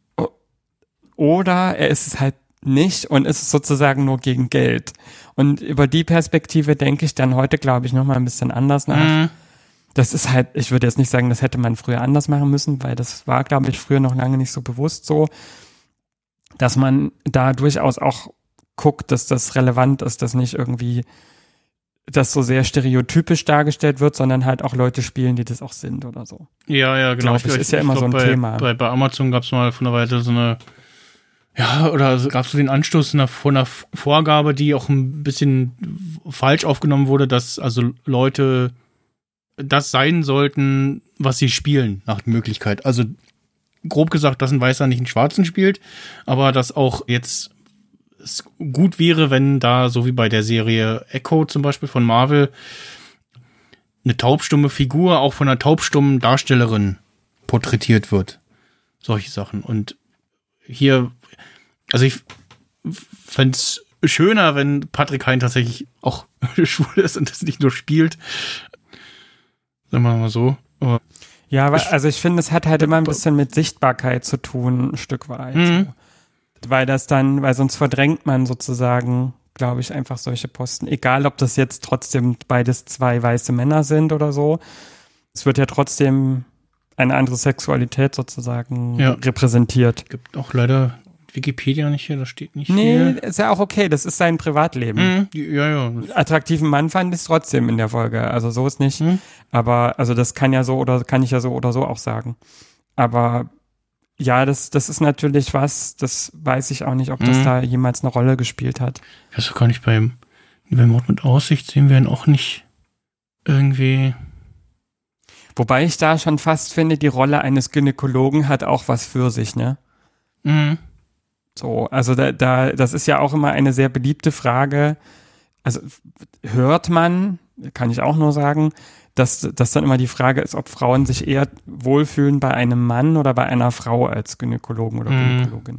[SPEAKER 5] oder er ist es halt nicht und ist es sozusagen nur gegen Geld. Und über die Perspektive denke ich dann heute, glaube ich, nochmal ein bisschen anders nach.
[SPEAKER 4] Mhm.
[SPEAKER 5] Das ist halt, ich würde jetzt nicht sagen, das hätte man früher anders machen müssen, weil das war, glaube ich, früher noch lange nicht so bewusst so, dass man da durchaus auch guckt, dass das relevant ist, dass nicht irgendwie das so sehr stereotypisch dargestellt wird, sondern halt auch Leute spielen, die das auch sind oder so.
[SPEAKER 4] Ja, ja, genau.
[SPEAKER 5] Glaub ich, ist ja immer
[SPEAKER 4] glaub,
[SPEAKER 5] so ein
[SPEAKER 4] bei,
[SPEAKER 5] Thema.
[SPEAKER 4] Bei, bei Amazon gab es mal von der Weile so eine, ja, oder gab es so den Anstoß einer, von einer Vorgabe, die auch ein bisschen falsch aufgenommen wurde, dass also Leute das sein sollten, was sie spielen, nach Möglichkeit. Also grob gesagt, dass ein Weißer nicht einen Schwarzen spielt, aber dass auch jetzt es gut wäre, wenn da, so wie bei der Serie Echo zum Beispiel von Marvel, eine taubstumme Figur auch von einer taubstummen Darstellerin porträtiert wird. Solche Sachen. Und hier, also ich fände es schöner, wenn Patrick Hein tatsächlich auch schwul ist und das nicht nur spielt. Sagen wir mal so. Aber
[SPEAKER 5] ja, aber also ich finde, es hat halt immer ein bisschen mit Sichtbarkeit zu tun, ein Stück weit.
[SPEAKER 4] Mhm.
[SPEAKER 5] Weil das dann, weil sonst verdrängt man sozusagen, glaube ich, einfach solche Posten. Egal, ob das jetzt trotzdem beides zwei weiße Männer sind oder so. Es wird ja trotzdem eine andere Sexualität sozusagen
[SPEAKER 4] Ja.
[SPEAKER 5] repräsentiert.
[SPEAKER 4] Gibt auch leider Wikipedia nicht hier, da steht nicht
[SPEAKER 5] Nee,
[SPEAKER 4] viel.
[SPEAKER 5] ist ja auch okay, das ist sein Privatleben.
[SPEAKER 4] Mhm. Ja, ja.
[SPEAKER 5] Attraktiven Mann fand ich es trotzdem in der Folge, also so ist nicht.
[SPEAKER 4] Mhm.
[SPEAKER 5] Aber, also das kann ja so oder kann ich ja so oder so auch sagen. Aber ja, das, das ist natürlich was, das weiß ich auch nicht, ob das
[SPEAKER 4] Mhm.
[SPEAKER 5] da jemals eine Rolle gespielt hat.
[SPEAKER 4] Ich weiß auch gar nicht, beim, beim Mord mit Aussicht sehen wir ihn auch nicht irgendwie.
[SPEAKER 5] Wobei ich da schon fast finde, die Rolle eines Gynäkologen hat auch was für sich, ne?
[SPEAKER 4] Mhm.
[SPEAKER 5] So, also da, da, das ist ja auch immer eine sehr beliebte Frage. Also hört man, kann ich auch nur sagen, dass, dass dann immer die Frage ist, ob Frauen sich eher wohlfühlen bei einem Mann oder bei einer Frau als Gynäkologen oder
[SPEAKER 4] Mhm.
[SPEAKER 5] Gynäkologin.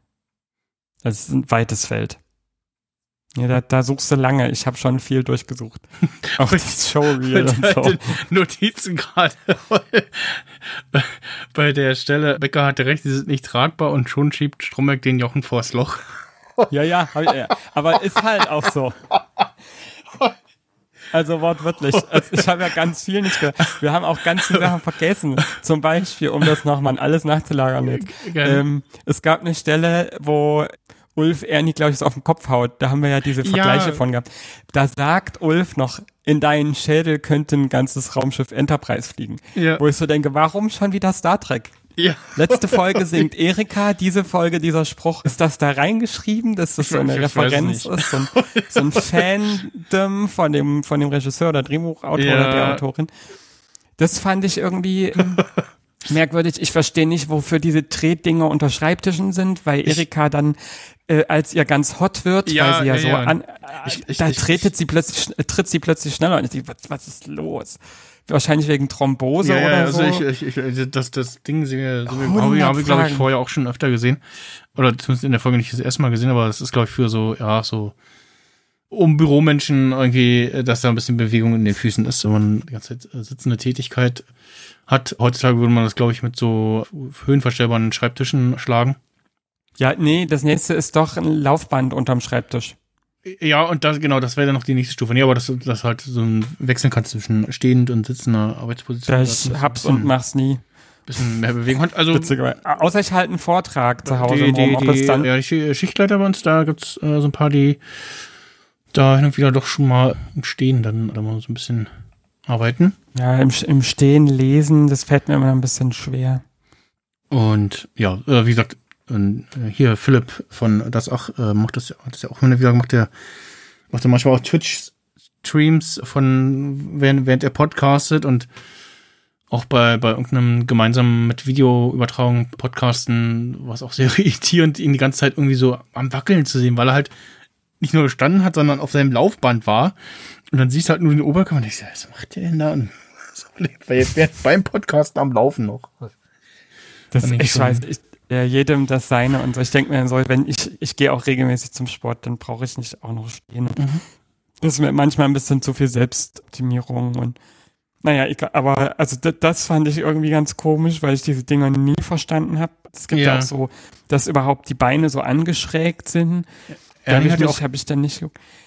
[SPEAKER 5] Das ist ein weites Feld. Ja, da, da suchst du lange. Ich habe schon viel durchgesucht. Auch das Showreel und so.
[SPEAKER 4] Den Notizen gerade. Bei der Stelle, Becker hatte recht, die sind nicht tragbar und schon schiebt Stromberg den Jochen vors Loch.
[SPEAKER 5] Ja, ja, hab ich, ja. Aber ist halt auch so. Also wortwörtlich. Also ich habe ja ganz viel nicht gehört. Wir haben auch ganz viele Sachen vergessen. Zum Beispiel, um das nochmal alles nachzulagern jetzt. Ähm, es gab eine Stelle, wo Ulf Ernie, glaube ich, so auf den Kopf haut. Da haben wir ja diese Vergleiche
[SPEAKER 4] Ja.
[SPEAKER 5] von gehabt. Da sagt Ulf noch, in deinen Schädel könnte ein ganzes Raumschiff Enterprise fliegen.
[SPEAKER 4] Ja.
[SPEAKER 5] Wo ich so denke, warum schon wieder Star Trek?
[SPEAKER 4] Ja.
[SPEAKER 5] Letzte Folge singt Erika, diese Folge, dieser Spruch. Ist das da reingeschrieben, dass das so eine
[SPEAKER 4] Ich weiß
[SPEAKER 5] Referenz
[SPEAKER 4] nicht.
[SPEAKER 5] ist? So ein, so ein Fandom von dem, von dem Regisseur oder Drehbuchautor
[SPEAKER 4] Ja.
[SPEAKER 5] oder der Autorin. Das fand ich irgendwie ähm, merkwürdig. Ich verstehe nicht, wofür diese Tretdinger unter Schreibtischen sind, weil Erika dann, äh, als ihr ganz hot wird,
[SPEAKER 4] Ja,
[SPEAKER 5] weil sie ja,
[SPEAKER 4] ja,
[SPEAKER 5] so
[SPEAKER 4] ja.
[SPEAKER 5] an,
[SPEAKER 4] Ich- ich-
[SPEAKER 5] da
[SPEAKER 4] ich-
[SPEAKER 5] tretet sie plötzlich, äh, tritt sie plötzlich schneller und ich denke, was, was ist los? Wahrscheinlich wegen Thrombose
[SPEAKER 4] Ja, ja,
[SPEAKER 5] oder
[SPEAKER 4] also
[SPEAKER 5] so.
[SPEAKER 4] ich, ich, ich, das, das Ding sehen wir, sehen wir,
[SPEAKER 5] hundert
[SPEAKER 4] habe ich, hab ich glaube ich,
[SPEAKER 5] Fragen.
[SPEAKER 4] vorher auch schon öfter gesehen. Oder zumindest in der Folge nicht das erste Mal gesehen, aber das ist, glaube ich, für so, ja, so, um Büromenschen irgendwie, dass da ein bisschen Bewegung in den Füßen ist, wenn man die ganze Zeit äh, sitzende Tätigkeit hat. Heutzutage würde man das, glaube ich, mit so höhenverstellbaren Schreibtischen schlagen.
[SPEAKER 5] Ja, nee, das nächste ist doch ein Laufband unterm Schreibtisch.
[SPEAKER 4] Ja, und das, genau, das wäre dann noch die nächste Stufe. Nee, aber dass du das halt so ein wechseln kannst zwischen stehend und sitzender Arbeitsposition.
[SPEAKER 5] Das ich hab's und mach's nie.
[SPEAKER 4] Bisschen mehr Bewegung hat. Also,
[SPEAKER 5] Witzigerweise. Außer ich halte einen Vortrag zu Hause
[SPEAKER 4] die,
[SPEAKER 5] im
[SPEAKER 4] die,
[SPEAKER 5] Homeoffice
[SPEAKER 4] die,
[SPEAKER 5] dann.
[SPEAKER 4] ja, die Schichtleiter bei uns, da gibt's äh, so ein paar, die da hin und wieder doch schon mal im Stehen dann oder mal so ein bisschen arbeiten.
[SPEAKER 5] Ja, im, im Stehen lesen, das fällt mir immer ein bisschen schwer.
[SPEAKER 4] Und ja, äh, wie gesagt, äh, hier Philipp von das auch äh, macht das, hat das ja auch immer wieder gemacht, der macht ja manchmal auch Twitch-Streams von während, während er podcastet und auch bei, bei irgendeinem gemeinsamen mit Videoübertragung Podcasten war es auch sehr irritierend, ihn die ganze Zeit irgendwie so am Wackeln zu sehen, weil er halt nicht nur gestanden hat, sondern auf seinem Laufband war. Und dann siehst du halt nur den Oberkörper und ich so, was macht der denn da? Und so, weil jetzt wäre beim Podcasten am Laufen noch.
[SPEAKER 5] Das,
[SPEAKER 4] Fand
[SPEAKER 5] ich
[SPEAKER 4] schon-
[SPEAKER 5] weiß, ich, ja, jedem das seine und so. Ich denke mir so, wenn ich, ich gehe auch regelmäßig zum Sport, dann brauche ich nicht auch noch stehen.
[SPEAKER 4] Mhm.
[SPEAKER 5] Das ist mir manchmal ein bisschen zu viel Selbstoptimierung und naja, egal, aber also das, das fand ich irgendwie ganz komisch, weil ich diese Dinger nie verstanden habe. Es gibt ja.
[SPEAKER 4] Ja.
[SPEAKER 5] auch so, dass überhaupt die Beine so angeschrägt sind.
[SPEAKER 4] Ernie
[SPEAKER 5] Dann
[SPEAKER 4] hat
[SPEAKER 5] habe
[SPEAKER 4] ja
[SPEAKER 5] ich,
[SPEAKER 4] auch-
[SPEAKER 5] hab ich dann nicht.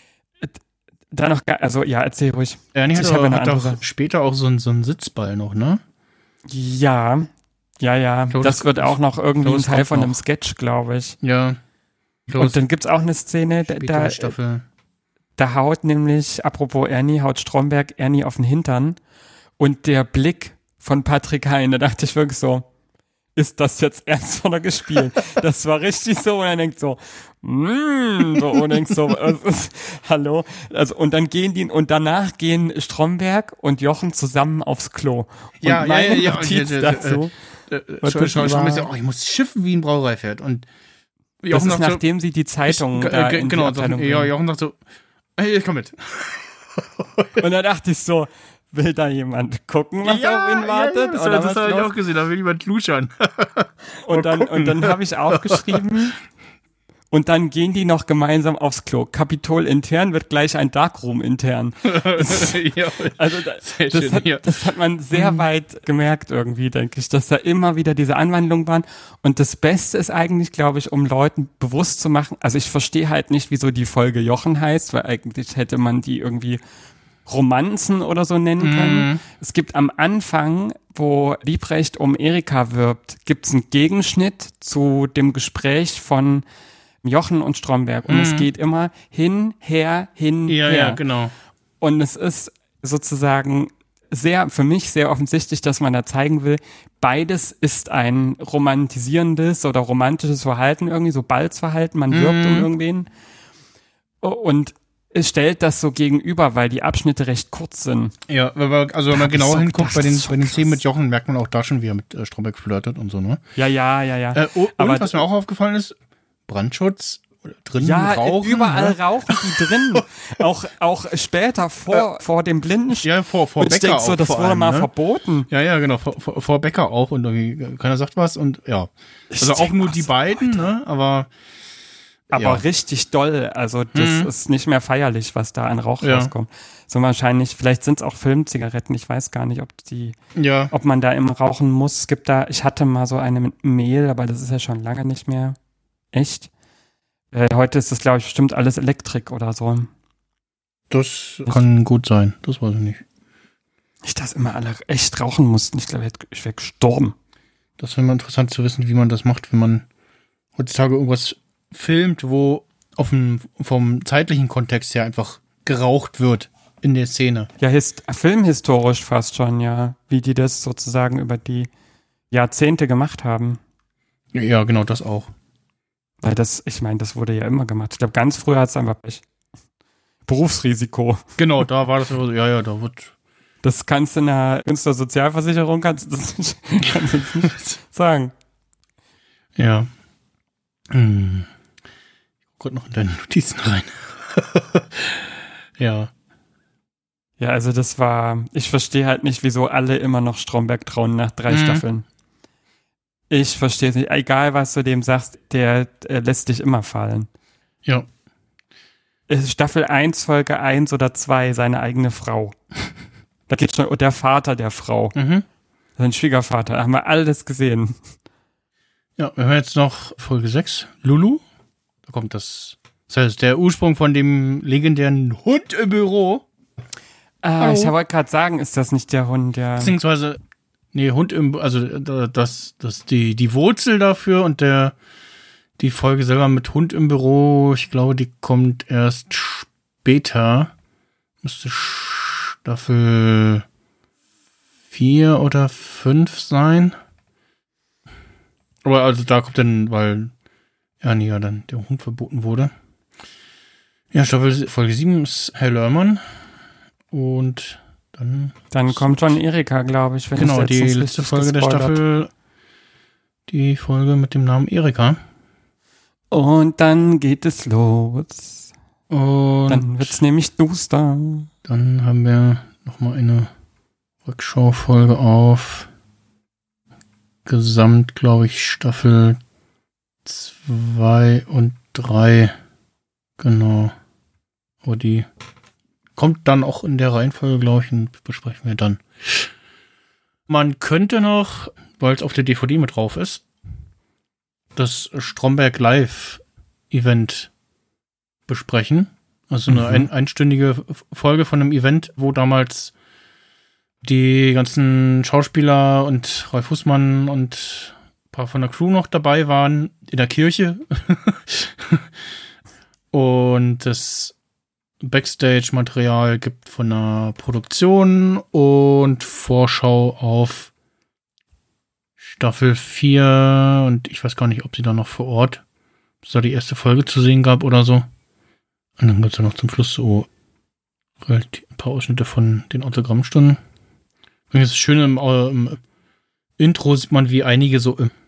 [SPEAKER 5] Da noch, gar- also ja, erzähl ruhig.
[SPEAKER 4] Ernie hat,
[SPEAKER 5] ich
[SPEAKER 4] auch,
[SPEAKER 5] habe eine
[SPEAKER 4] hat
[SPEAKER 5] andere
[SPEAKER 4] auch
[SPEAKER 5] Sache.
[SPEAKER 4] später auch so einen, so einen Sitzball noch, ne?
[SPEAKER 5] Ja, ja, ja.
[SPEAKER 4] glaube,
[SPEAKER 5] das
[SPEAKER 4] das-
[SPEAKER 5] wird auch noch irgendwie
[SPEAKER 4] glaube,
[SPEAKER 5] ein
[SPEAKER 4] das
[SPEAKER 5] Teil
[SPEAKER 4] kommt
[SPEAKER 5] von
[SPEAKER 4] noch.
[SPEAKER 5] einem Sketch, glaube ich.
[SPEAKER 4] Ja. Ich glaube,
[SPEAKER 5] Und dann gibt's auch eine Szene, da,
[SPEAKER 4] spätere
[SPEAKER 5] da,
[SPEAKER 4] Staffel.
[SPEAKER 5] da haut nämlich, apropos Ernie, haut Stromberg Ernie auf den Hintern und der Blick von Patrick Hein, da dachte ich wirklich so, ist das jetzt ernst oder gespielt? Das war richtig so und er denkt so, mm, so und denkt so, was ist, hallo? Also und dann gehen die und danach gehen Stromberg und Jochen zusammen aufs Klo. Und
[SPEAKER 4] Ja, ja,
[SPEAKER 5] meine
[SPEAKER 4] ja, ja.
[SPEAKER 5] Notiz
[SPEAKER 4] Und, äh,
[SPEAKER 5] dazu,
[SPEAKER 4] Äh,
[SPEAKER 5] was
[SPEAKER 4] schon,
[SPEAKER 5] das
[SPEAKER 4] schon, schon
[SPEAKER 5] war-
[SPEAKER 4] bisschen, oh, ich muss schiffen, wie ein Brauerei fährt. Und
[SPEAKER 5] das
[SPEAKER 4] Jochen
[SPEAKER 5] ist
[SPEAKER 4] sagt so,
[SPEAKER 5] nachdem sie die Zeitung
[SPEAKER 4] ich,
[SPEAKER 5] da
[SPEAKER 4] äh,
[SPEAKER 5] in
[SPEAKER 4] genau,
[SPEAKER 5] die Abteilung
[SPEAKER 4] so, ja,
[SPEAKER 5] bringen.
[SPEAKER 4] Jochen sagt so, hey, ich komm mit.
[SPEAKER 5] Und da dachte ich so, will da jemand gucken, was auf ihn wartet?
[SPEAKER 4] das,
[SPEAKER 5] oder
[SPEAKER 4] das
[SPEAKER 5] was
[SPEAKER 4] habe ich
[SPEAKER 5] los?
[SPEAKER 4] auch gesehen, da will jemand luschern.
[SPEAKER 5] Und dann, und dann habe ich aufgeschrieben, und dann gehen die noch gemeinsam aufs Klo. Kapitol intern wird gleich ein Darkroom intern.
[SPEAKER 4] Ja,
[SPEAKER 5] Also da,
[SPEAKER 4] sehr
[SPEAKER 5] das,
[SPEAKER 4] schön,
[SPEAKER 5] hat,
[SPEAKER 4] ja.
[SPEAKER 5] das hat man sehr weit gemerkt irgendwie, denke ich, dass da immer wieder diese Anwandlungen waren. Und das Beste ist eigentlich, glaube ich, um Leuten bewusst zu machen, also ich verstehe halt nicht, wieso die Folge Jochen heißt, weil eigentlich hätte man die irgendwie Romanzen oder so nennen können.
[SPEAKER 4] Mhm.
[SPEAKER 5] Es gibt am Anfang, wo Liebrecht um Erika wirbt, gibt es einen Gegenschnitt zu dem Gespräch von Jochen und Stromberg. Und
[SPEAKER 4] Mhm.
[SPEAKER 5] es geht immer hin, her, hin,
[SPEAKER 4] Ja,
[SPEAKER 5] her.
[SPEAKER 4] ja, genau.
[SPEAKER 5] Und es ist sozusagen sehr, für mich sehr offensichtlich, dass man da zeigen will, beides ist ein romantisierendes oder romantisches Verhalten irgendwie, so Balzverhalten, man wirbt
[SPEAKER 4] Mhm.
[SPEAKER 5] um irgendwen. Und es stellt das so gegenüber, weil die Abschnitte recht kurz sind.
[SPEAKER 4] Ja, wenn man, also wenn
[SPEAKER 5] Da
[SPEAKER 4] man
[SPEAKER 5] hab ich
[SPEAKER 4] genauer
[SPEAKER 5] so
[SPEAKER 4] hinguckt,
[SPEAKER 5] gedacht,
[SPEAKER 4] bei den,
[SPEAKER 5] das ist
[SPEAKER 4] bei den Szenen mit Jochen merkt man auch da schon, wie er mit äh, Stromberg flirtet und so, ne?
[SPEAKER 5] Ja, ja, ja, ja.
[SPEAKER 4] Äh, und
[SPEAKER 5] Aber
[SPEAKER 4] was mir auch aufgefallen ist, Brandschutz, drinnen
[SPEAKER 5] ja,
[SPEAKER 4] rauchen.
[SPEAKER 5] überall
[SPEAKER 4] ne?
[SPEAKER 5] rauchen die drin. auch, auch später vor, vor dem Blinden.
[SPEAKER 4] Ja, vor, vor
[SPEAKER 5] Und ich
[SPEAKER 4] Bäcker
[SPEAKER 5] denk so,
[SPEAKER 4] auch
[SPEAKER 5] das
[SPEAKER 4] vor
[SPEAKER 5] wurde
[SPEAKER 4] allem,
[SPEAKER 5] mal
[SPEAKER 4] ne?
[SPEAKER 5] verboten.
[SPEAKER 4] Ja, ja, genau, vor, vor, vor Bäcker auch und irgendwie keiner sagt was und ja. Also
[SPEAKER 5] Ich
[SPEAKER 4] auch
[SPEAKER 5] denk
[SPEAKER 4] nur
[SPEAKER 5] auch
[SPEAKER 4] die
[SPEAKER 5] so,
[SPEAKER 4] beiden, ne? Aber
[SPEAKER 5] Aber
[SPEAKER 4] ja.
[SPEAKER 5] richtig doll. Also das
[SPEAKER 4] Mhm.
[SPEAKER 5] ist nicht mehr feierlich, was da an Rauch
[SPEAKER 4] Ja.
[SPEAKER 5] rauskommt. So wahrscheinlich, vielleicht sind es auch Filmzigaretten. Ich weiß gar nicht, ob die,
[SPEAKER 4] Ja.
[SPEAKER 5] ob man da immer rauchen muss. Es gibt da, ich hatte mal so eine mit Mehl, aber das ist ja schon lange nicht mehr echt. Äh, heute ist das, glaube ich, bestimmt alles Elektrik oder so.
[SPEAKER 4] Das kann gut sein, das weiß ich nicht.
[SPEAKER 5] Nicht, dass immer alle echt rauchen mussten. Ich glaube, ich wäre gestorben.
[SPEAKER 4] Das wäre mal interessant zu wissen, wie man das macht, wenn man heutzutage irgendwas filmt, wo auf dem, vom zeitlichen Kontext her einfach geraucht wird in der Szene.
[SPEAKER 5] Ja, hist- filmhistorisch fast schon, ja. Wie die das sozusagen über die Jahrzehnte gemacht haben.
[SPEAKER 4] Ja, genau, das auch.
[SPEAKER 5] Weil das, ich meine, das wurde ja immer gemacht. Ich glaube, ganz früher hat es einfach Berufsrisiko.
[SPEAKER 4] Genau, da war das so, ja, ja, da wird...
[SPEAKER 5] Das kannst du in der Künstlersozialversicherung kannst du das nicht, kannst du das nicht sagen.
[SPEAKER 4] Ja. Hm. Ich guck noch in deine Notizen rein. Ja.
[SPEAKER 5] Ja, also das war, ich verstehe halt nicht, wieso alle immer noch Stromberg trauen nach drei mhm. Staffeln. Ich verstehe es nicht. Egal, was du dem sagst, der, der lässt dich immer fallen.
[SPEAKER 4] Ja.
[SPEAKER 5] Staffel eins, Folge eins oder zwei, seine eigene Frau. Da geht schon, und der Vater der Frau.
[SPEAKER 4] Mhm.
[SPEAKER 5] Sein Schwiegervater. Da haben wir alles gesehen.
[SPEAKER 4] Ja, wir haben jetzt noch Folge sechs, Lulu. Da kommt das, das heißt, der Ursprung von dem legendären Hund im Büro.
[SPEAKER 5] Ah, oh. Ich wollte gerade sagen, ist das nicht der Hund, der...
[SPEAKER 4] Beziehungsweise, nee, Hund im, also das, das die, die Wurzel dafür und der, die Folge selber mit Hund im Büro, ich glaube, die kommt erst später. Müsste Staffel vier oder fünf sein. Aber also da kommt dann, weil ja, nee, ja, dann der Hund verboten wurde. Ja, Staffel Folge sieben ist Herr Lörmann. Und dann...
[SPEAKER 5] Dann kommt schon Erika, glaube ich. Wenn
[SPEAKER 4] genau,
[SPEAKER 5] ich
[SPEAKER 4] die letzte Folge der Staffel. Die Folge mit dem Namen Erika.
[SPEAKER 5] Und dann geht es los.
[SPEAKER 4] Und
[SPEAKER 5] dann wird es nämlich duster.
[SPEAKER 4] Dann haben wir nochmal eine Rückschau-Folge auf Gesamt, glaube ich, Staffel zwei und drei. Genau. Aber die kommt dann auch in der Reihenfolge, glaube ich, und besprechen wir dann. Man könnte noch, weil es auf der D V D mit drauf ist, das Stromberg Live Event besprechen. Also eine mhm. ein, einstündige Folge von einem Event, wo damals die ganzen Schauspieler und Ralf Fußmann und ein paar von der Crew noch dabei waren, in der Kirche. Und das Backstage-Material gibt von der Produktion und Vorschau auf Staffel vier und ich weiß gar nicht, ob sie da noch vor Ort, ob es da die erste Folge zu sehen gab oder so. Und dann gibt es ja noch zum Schluss so ein paar Ausschnitte von den Autogrammstunden. Und das Schöne im, im Intro sieht man, wie einige so im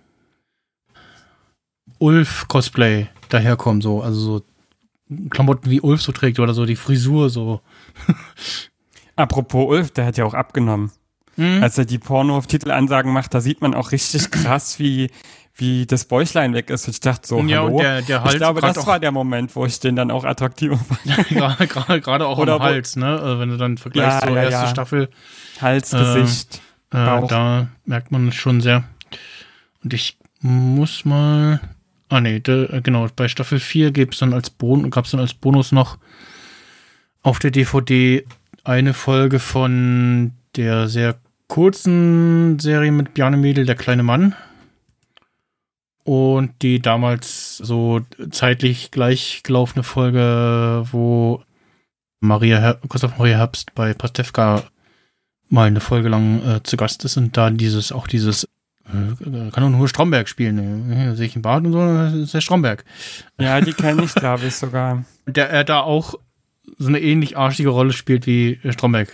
[SPEAKER 4] Ulf-Cosplay daherkommen, so, also so Klamotten wie Ulf so trägt oder so, die Frisur so.
[SPEAKER 5] Apropos Ulf, der hat ja auch abgenommen. Mhm. Als er die Porno-Titelansagen macht, da sieht man auch richtig krass, wie, wie das Bäuchlein weg ist. Ich dachte so,
[SPEAKER 4] ja,
[SPEAKER 5] hallo?
[SPEAKER 4] Und der, der Hals
[SPEAKER 5] ich glaube, das
[SPEAKER 4] auch,
[SPEAKER 5] war der Moment, wo ich den dann auch attraktiver fand.
[SPEAKER 4] Gerade, gerade, gerade auch
[SPEAKER 5] Oder
[SPEAKER 4] am Hals, ne? Also wenn du dann vergleichst
[SPEAKER 5] ja,
[SPEAKER 4] zur
[SPEAKER 5] ja,
[SPEAKER 4] erste
[SPEAKER 5] ja.
[SPEAKER 4] Staffel.
[SPEAKER 5] Hals, Gesicht,
[SPEAKER 4] äh, äh, da merkt man es schon sehr. Und ich muss mal... Ah, nee, de, genau, bei Staffel vier gab es dann als Bon- gab's dann als Bonus noch auf der D V D eine Folge von der sehr kurzen Serie mit Bjarne Mädel, Der kleine Mann. Und die damals so zeitlich gleich gelaufene Folge, wo Maria Her- Christoph Maria Herbst bei Pastewka mal eine Folge lang äh, zu Gast ist und da dieses, auch dieses kann doch nur Stromberg spielen. Hier sehe ich einen Bart und so, das ist der Stromberg.
[SPEAKER 5] Ja, die kenne ich, glaube ich, sogar.
[SPEAKER 4] Der er da auch so eine ähnlich arschige Rolle spielt wie Stromberg.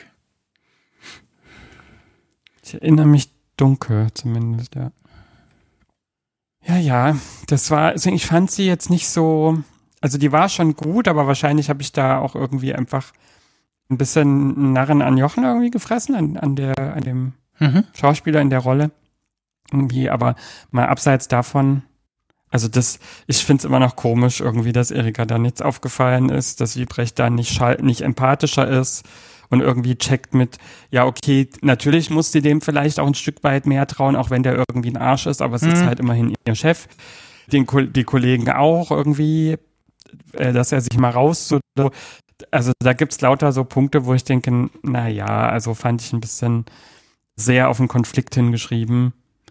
[SPEAKER 5] Ich erinnere mich dunkel, zumindest, ja. Ja, ja, das war, also ich fand sie jetzt nicht so, also die war schon gut, aber wahrscheinlich habe ich da auch irgendwie einfach ein bisschen Narren an Jochen irgendwie gefressen, an, an der, an dem mhm. Schauspieler in der Rolle. Irgendwie, aber mal abseits davon, also das, ich finde es immer noch komisch irgendwie, dass Erika da nichts aufgefallen ist, dass Wiebrecht da nicht, schall, nicht empathischer ist und irgendwie checkt mit, ja okay, natürlich muss sie dem vielleicht auch ein Stück weit mehr trauen, auch wenn der irgendwie ein Arsch ist, aber es mhm. ist halt immerhin ihr Chef. Den, die Kollegen auch irgendwie, äh, dass er sich mal raus, so, also da gibt's lauter so Punkte, wo ich denke, na ja, also fand ich ein bisschen sehr auf den Konflikt hingeschrieben.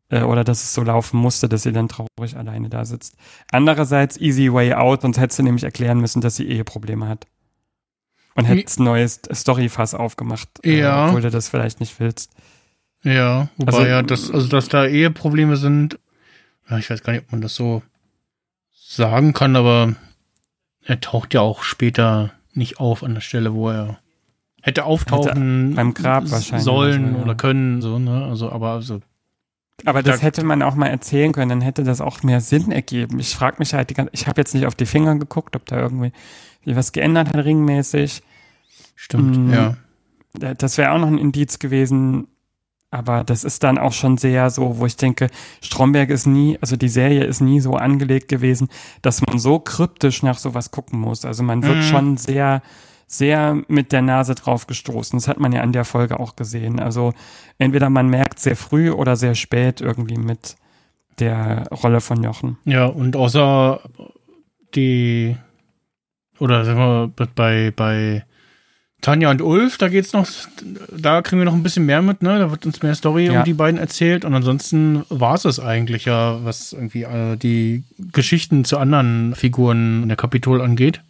[SPEAKER 5] Äh, oder dass es so laufen musste, dass sie dann traurig alleine da sitzt. Andererseits easy way out, sonst hättest du nämlich erklären müssen, dass sie Eheprobleme hat. Und hättest ein neues Storyfass aufgemacht,
[SPEAKER 4] ja.
[SPEAKER 5] äh, obwohl du das vielleicht nicht willst.
[SPEAKER 4] Ja, wobei
[SPEAKER 5] also,
[SPEAKER 4] ja, das, also dass da Eheprobleme sind, ja, ich weiß gar nicht, ob man das so sagen kann, aber er taucht ja auch später nicht auf an der Stelle, wo er hätte auftauchen
[SPEAKER 5] hätte beim Grab wahrscheinlich
[SPEAKER 4] sollen
[SPEAKER 5] oder, so, ja.
[SPEAKER 4] oder können, so, ne? Also, aber also.
[SPEAKER 5] Aber das
[SPEAKER 4] da,
[SPEAKER 5] hätte man auch mal erzählen können, dann hätte das auch mehr Sinn ergeben. Ich frage mich halt die ganze, ich habe jetzt nicht auf die Finger geguckt, ob da irgendwie was geändert hat ringmäßig.
[SPEAKER 4] Stimmt,
[SPEAKER 5] mm,
[SPEAKER 4] ja.
[SPEAKER 5] Das wäre auch noch ein Indiz gewesen, aber das ist dann auch schon sehr so, wo ich denke, Stromberg ist nie, also die Serie ist nie so angelegt gewesen, dass man so kryptisch nach sowas gucken muss. Also man wird
[SPEAKER 4] mhm.
[SPEAKER 5] schon sehr, sehr mit der Nase drauf gestoßen. Das hat man ja an der Folge auch gesehen. Also entweder man merkt sehr früh oder sehr spät irgendwie mit der Rolle von Jochen.
[SPEAKER 4] Ja, und außer die, oder sagen wir bei, bei Tanja und Ulf, da geht's noch, da kriegen wir noch ein bisschen mehr mit, ne? Da wird uns mehr Story
[SPEAKER 5] ja.
[SPEAKER 4] um die beiden erzählt und ansonsten war es es eigentlich ja, was irgendwie äh, die Geschichten zu anderen Figuren in der Kapitol angeht.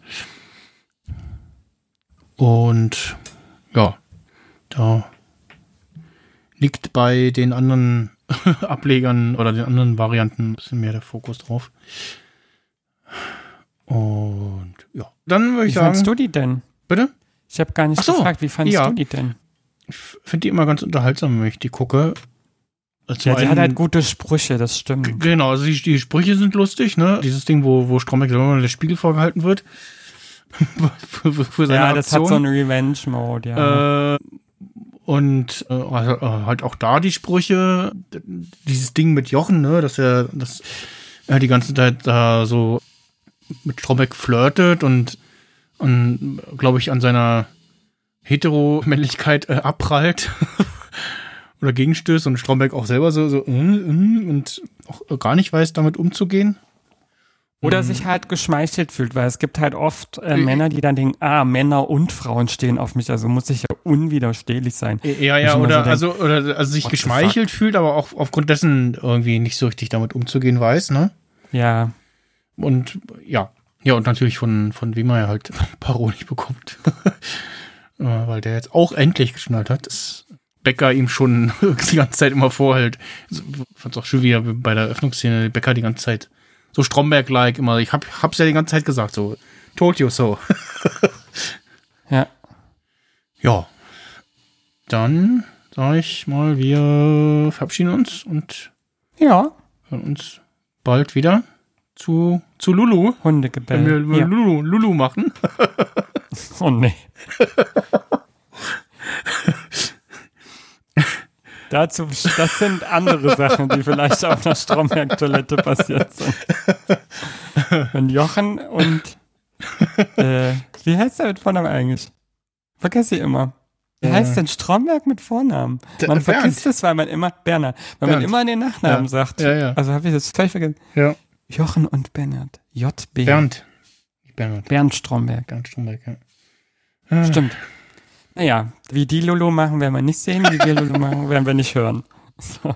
[SPEAKER 4] Und ja, da liegt bei den anderen Ablegern oder den anderen Varianten ein bisschen mehr der Fokus drauf. Und ja, dann würde ich
[SPEAKER 5] wie
[SPEAKER 4] sagen.
[SPEAKER 5] Wie fandst du die denn?
[SPEAKER 4] Bitte?
[SPEAKER 5] Ich habe gar nicht
[SPEAKER 4] Ach so,
[SPEAKER 5] gefragt, wie fandest
[SPEAKER 4] ja.
[SPEAKER 5] du die denn?
[SPEAKER 4] Ich finde die immer ganz unterhaltsam, wenn ich die gucke.
[SPEAKER 5] Also ja, die hat halt gute Sprüche, das stimmt.
[SPEAKER 4] G- genau, also die, die Sprüche sind lustig, ne? Dieses Ding, wo, wo Stromberg selber mal der Spiegel vorgehalten wird. für, für, für seine
[SPEAKER 5] ja, das
[SPEAKER 4] Aktion.
[SPEAKER 5] hat so einen Revenge-Mode, ja.
[SPEAKER 4] Äh, und äh, also, halt auch da die Sprüche, dieses Ding mit Jochen, ne, dass er, dass er die ganze Zeit da so mit Stromberg flirtet und, und glaube ich, an seiner Hetero-Männlichkeit äh, abprallt oder gegenstößt und Stromberg auch selber so, so äh, äh, und auch gar nicht weiß, damit umzugehen.
[SPEAKER 5] Oder sich halt geschmeichelt fühlt, weil es gibt halt oft äh, Männer, die dann denken, ah, Männer und Frauen stehen auf mich, also muss ich ja unwiderstehlich sein.
[SPEAKER 4] Ja, ja, oder, so also, oder also sich geschmeichelt fühlt, aber auch aufgrund dessen irgendwie nicht so richtig damit umzugehen weiß, ne?
[SPEAKER 5] Ja.
[SPEAKER 4] Und ja, ja, und natürlich von, von wem er halt Paroli bekommt. Weil der jetzt auch endlich geschnallt hat, dass Becker ihm schon die ganze Zeit immer vorhält. Ich fand's auch schön, wie er bei der Eröffnungsszene Becker die ganze Zeit so Stromberg-like immer, ich hab, hab's ja die ganze Zeit gesagt, so, told you so.
[SPEAKER 5] Ja.
[SPEAKER 4] Ja. Dann sag ich mal, wir verabschieden uns und
[SPEAKER 5] ja,
[SPEAKER 4] hören uns bald wieder zu, zu Lulu.
[SPEAKER 5] Hundegebell.
[SPEAKER 4] Wenn wir
[SPEAKER 5] ja.
[SPEAKER 4] Lulu, Lulu machen.
[SPEAKER 5] Oh nee. Dazu, das sind andere Sachen, die vielleicht auf einer Stromberg-Toilette passiert sind. Wenn Jochen und äh, wie heißt der mit Vornamen eigentlich? Vergesse ich immer. Wie
[SPEAKER 4] äh,
[SPEAKER 5] heißt denn Stromberg mit Vornamen? Man
[SPEAKER 4] Bernd.
[SPEAKER 5] vergisst es, weil man immer Bernhard, weil
[SPEAKER 4] Bernd.
[SPEAKER 5] man immer den Nachnamen
[SPEAKER 4] Ja.
[SPEAKER 5] sagt.
[SPEAKER 4] Ja, ja.
[SPEAKER 5] Also habe ich das völlig vergessen.
[SPEAKER 4] Ja.
[SPEAKER 5] Jochen und Bernhard. J B.
[SPEAKER 4] Bernd. Bernd.
[SPEAKER 5] Bernd Stromberg.
[SPEAKER 4] Bernd Stromberg, ja.
[SPEAKER 5] Stimmt. Naja, wie die Lulu machen, werden wir nicht sehen, wie wir Lulu machen, werden wir nicht hören. So.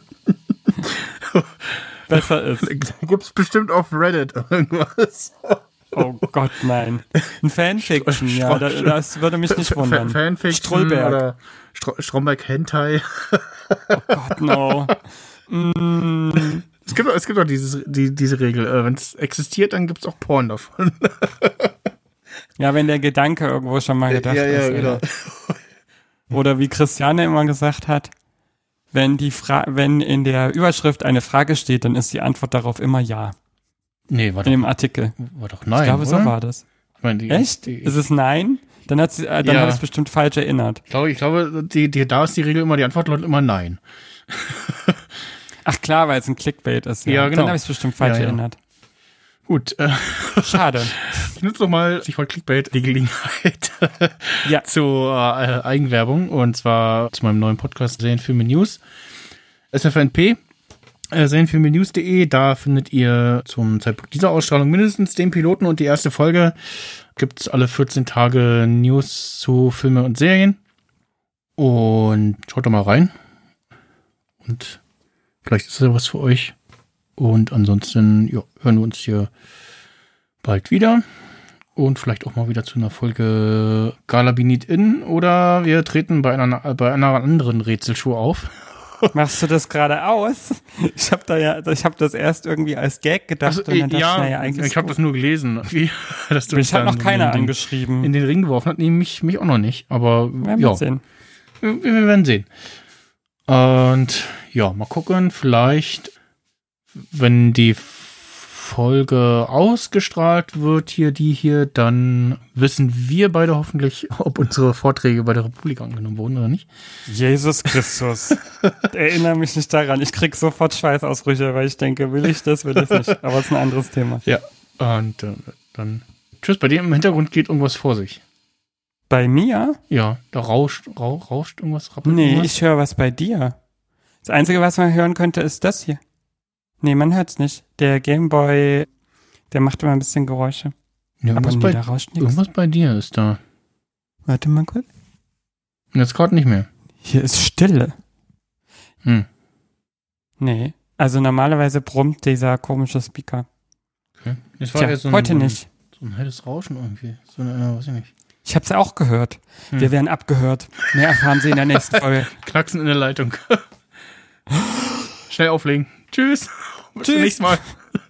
[SPEAKER 5] Besser ist.
[SPEAKER 4] Da gibt's bestimmt auf Reddit irgendwas.
[SPEAKER 5] Oh Gott, nein. Ein Fanfiction, ja, das, das würde mich nicht wundern.
[SPEAKER 4] Fanfiction
[SPEAKER 5] Strulberg.
[SPEAKER 4] oder Stro- Stromberg Hentai.
[SPEAKER 5] Oh Gott, no. Mm.
[SPEAKER 4] Es gibt, es gibt auch dieses, die, diese Regel, äh, wenn es existiert, dann gibt's auch Porn davon.
[SPEAKER 5] Ja, wenn der Gedanke irgendwo schon mal gedacht
[SPEAKER 4] ja, ja,
[SPEAKER 5] ist.
[SPEAKER 4] genau.
[SPEAKER 5] Oder wie Christiane immer gesagt hat, wenn die Fra- wenn in der Überschrift eine Frage steht, dann ist die Antwort darauf immer ja.
[SPEAKER 4] Nee, war
[SPEAKER 5] In dem
[SPEAKER 4] doch,
[SPEAKER 5] Artikel.
[SPEAKER 4] war doch nein,
[SPEAKER 5] Ich glaube,
[SPEAKER 4] oder?
[SPEAKER 5] so war das.
[SPEAKER 4] Ich meine, die,
[SPEAKER 5] Echt?
[SPEAKER 4] Die,
[SPEAKER 5] ist es nein? Dann hat sie, äh, dann
[SPEAKER 4] Ja.
[SPEAKER 5] habe ich es bestimmt falsch erinnert.
[SPEAKER 4] Ich glaube, ich glaube die, die, da ist die Regel immer, die Antwort lautet immer nein.
[SPEAKER 5] Ach klar, weil es ein Clickbait ist. Ja,
[SPEAKER 4] Ja, genau.
[SPEAKER 5] Dann habe ich es bestimmt falsch
[SPEAKER 4] Ja, ja.
[SPEAKER 5] erinnert.
[SPEAKER 4] Gut. Äh,
[SPEAKER 5] Schade.
[SPEAKER 4] Ich nutze noch mal, Stichwort Clickbait, die Gelegenheit
[SPEAKER 5] ja.
[SPEAKER 4] zur äh, Eigenwerbung und zwar zu meinem neuen Podcast Serienfilme News. S F N P, äh, serienfilme news punkt de, da findet ihr zum Zeitpunkt dieser Ausstrahlung mindestens den Piloten und die erste Folge. Gibt's alle vierzehn Tage News zu Filme und Serien. Und schaut doch mal rein. Und Vielleicht ist das ja was für euch. Und ansonsten ja, hören wir uns hier bald wieder. Und vielleicht auch mal wieder zu einer Folge Gala Be Need In. Oder wir treten bei einer, bei einer anderen Rätselshow auf.
[SPEAKER 5] Machst du das gerade aus? Ich habe da ja, ich habe das erst irgendwie als Gag gedacht.
[SPEAKER 4] Also,
[SPEAKER 5] und dann dachte
[SPEAKER 4] ja,
[SPEAKER 5] ich, naja, eigentlich
[SPEAKER 4] ich habe das nur gelesen. Wie, dass du
[SPEAKER 5] mich hat noch keiner
[SPEAKER 4] in den,
[SPEAKER 5] angeschrieben.
[SPEAKER 4] In den Ring geworfen hat. Nee, mich, mich auch noch nicht. Aber
[SPEAKER 5] wir
[SPEAKER 4] ja,
[SPEAKER 5] sehen.
[SPEAKER 4] Wir, wir werden sehen. Und ja, mal gucken. Vielleicht, wenn die Folge ausgestrahlt wird, hier die hier, dann wissen wir beide hoffentlich, ob unsere Vorträge bei der Republik angenommen wurden oder nicht.
[SPEAKER 5] Jesus Christus. Erinnere mich nicht daran. Ich krieg sofort Schweißausbrüche, weil ich denke, will ich das, will ich nicht. Aber es ist ein anderes Thema.
[SPEAKER 4] Ja, und äh, dann tschüss, bei dir im Hintergrund geht irgendwas vor sich.
[SPEAKER 5] Bei mir?
[SPEAKER 4] Ja, da rauscht, rau, rauscht irgendwas. Rappelt
[SPEAKER 5] Nee,
[SPEAKER 4] irgendwas.
[SPEAKER 5] ich höre was bei dir. Das Einzige, was man hören könnte, ist das hier. Nee, man hört's nicht. Der Gameboy, der macht immer ein bisschen Geräusche.
[SPEAKER 4] Ja,
[SPEAKER 5] aber
[SPEAKER 4] irgendwas,
[SPEAKER 5] nee,
[SPEAKER 4] bei,
[SPEAKER 5] da rauscht nichts.
[SPEAKER 4] irgendwas bei dir ist da.
[SPEAKER 5] Warte mal kurz.
[SPEAKER 4] Und jetzt gerade nicht mehr.
[SPEAKER 5] Hier ist Stille.
[SPEAKER 4] Hm.
[SPEAKER 5] Nee, also normalerweise brummt dieser komische Speaker.
[SPEAKER 4] Okay. Das war
[SPEAKER 5] Tja,
[SPEAKER 4] jetzt so ein,
[SPEAKER 5] heute
[SPEAKER 4] so ein,
[SPEAKER 5] nicht.
[SPEAKER 4] So ein helles Rauschen irgendwie. So eine, weiß ich nicht.
[SPEAKER 5] Ich hab's auch gehört.
[SPEAKER 4] Hm.
[SPEAKER 5] Wir werden abgehört. Mehr erfahren Sie in der nächsten Folge.
[SPEAKER 4] Knacksen in der Leitung. Schnell auflegen. Tschüss. Bis zum nächsten Mal.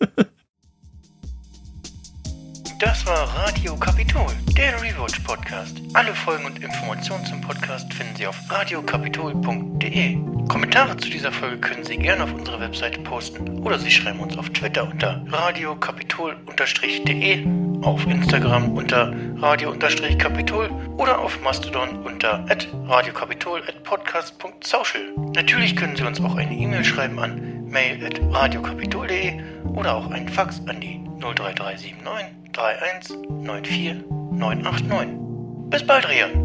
[SPEAKER 3] Das war Radio Kapitol, der Rewatch Podcast. Alle Folgen und Informationen zum Podcast finden Sie auf radio kapitol punkt de. Kommentare zu dieser Folge können Sie gerne auf unserer Webseite posten oder Sie schreiben uns auf Twitter unter radio kapitol de, auf Instagram unter radio-kapitol oder auf Mastodon unter at radiokapitol at podcast punkt social. Natürlich können Sie uns auch eine E-Mail schreiben an mail at radiokapitol punkt de oder auch einen Fax an die null drei drei sieben neun drei eins neun vier neun acht neun. Bis bald, Rian.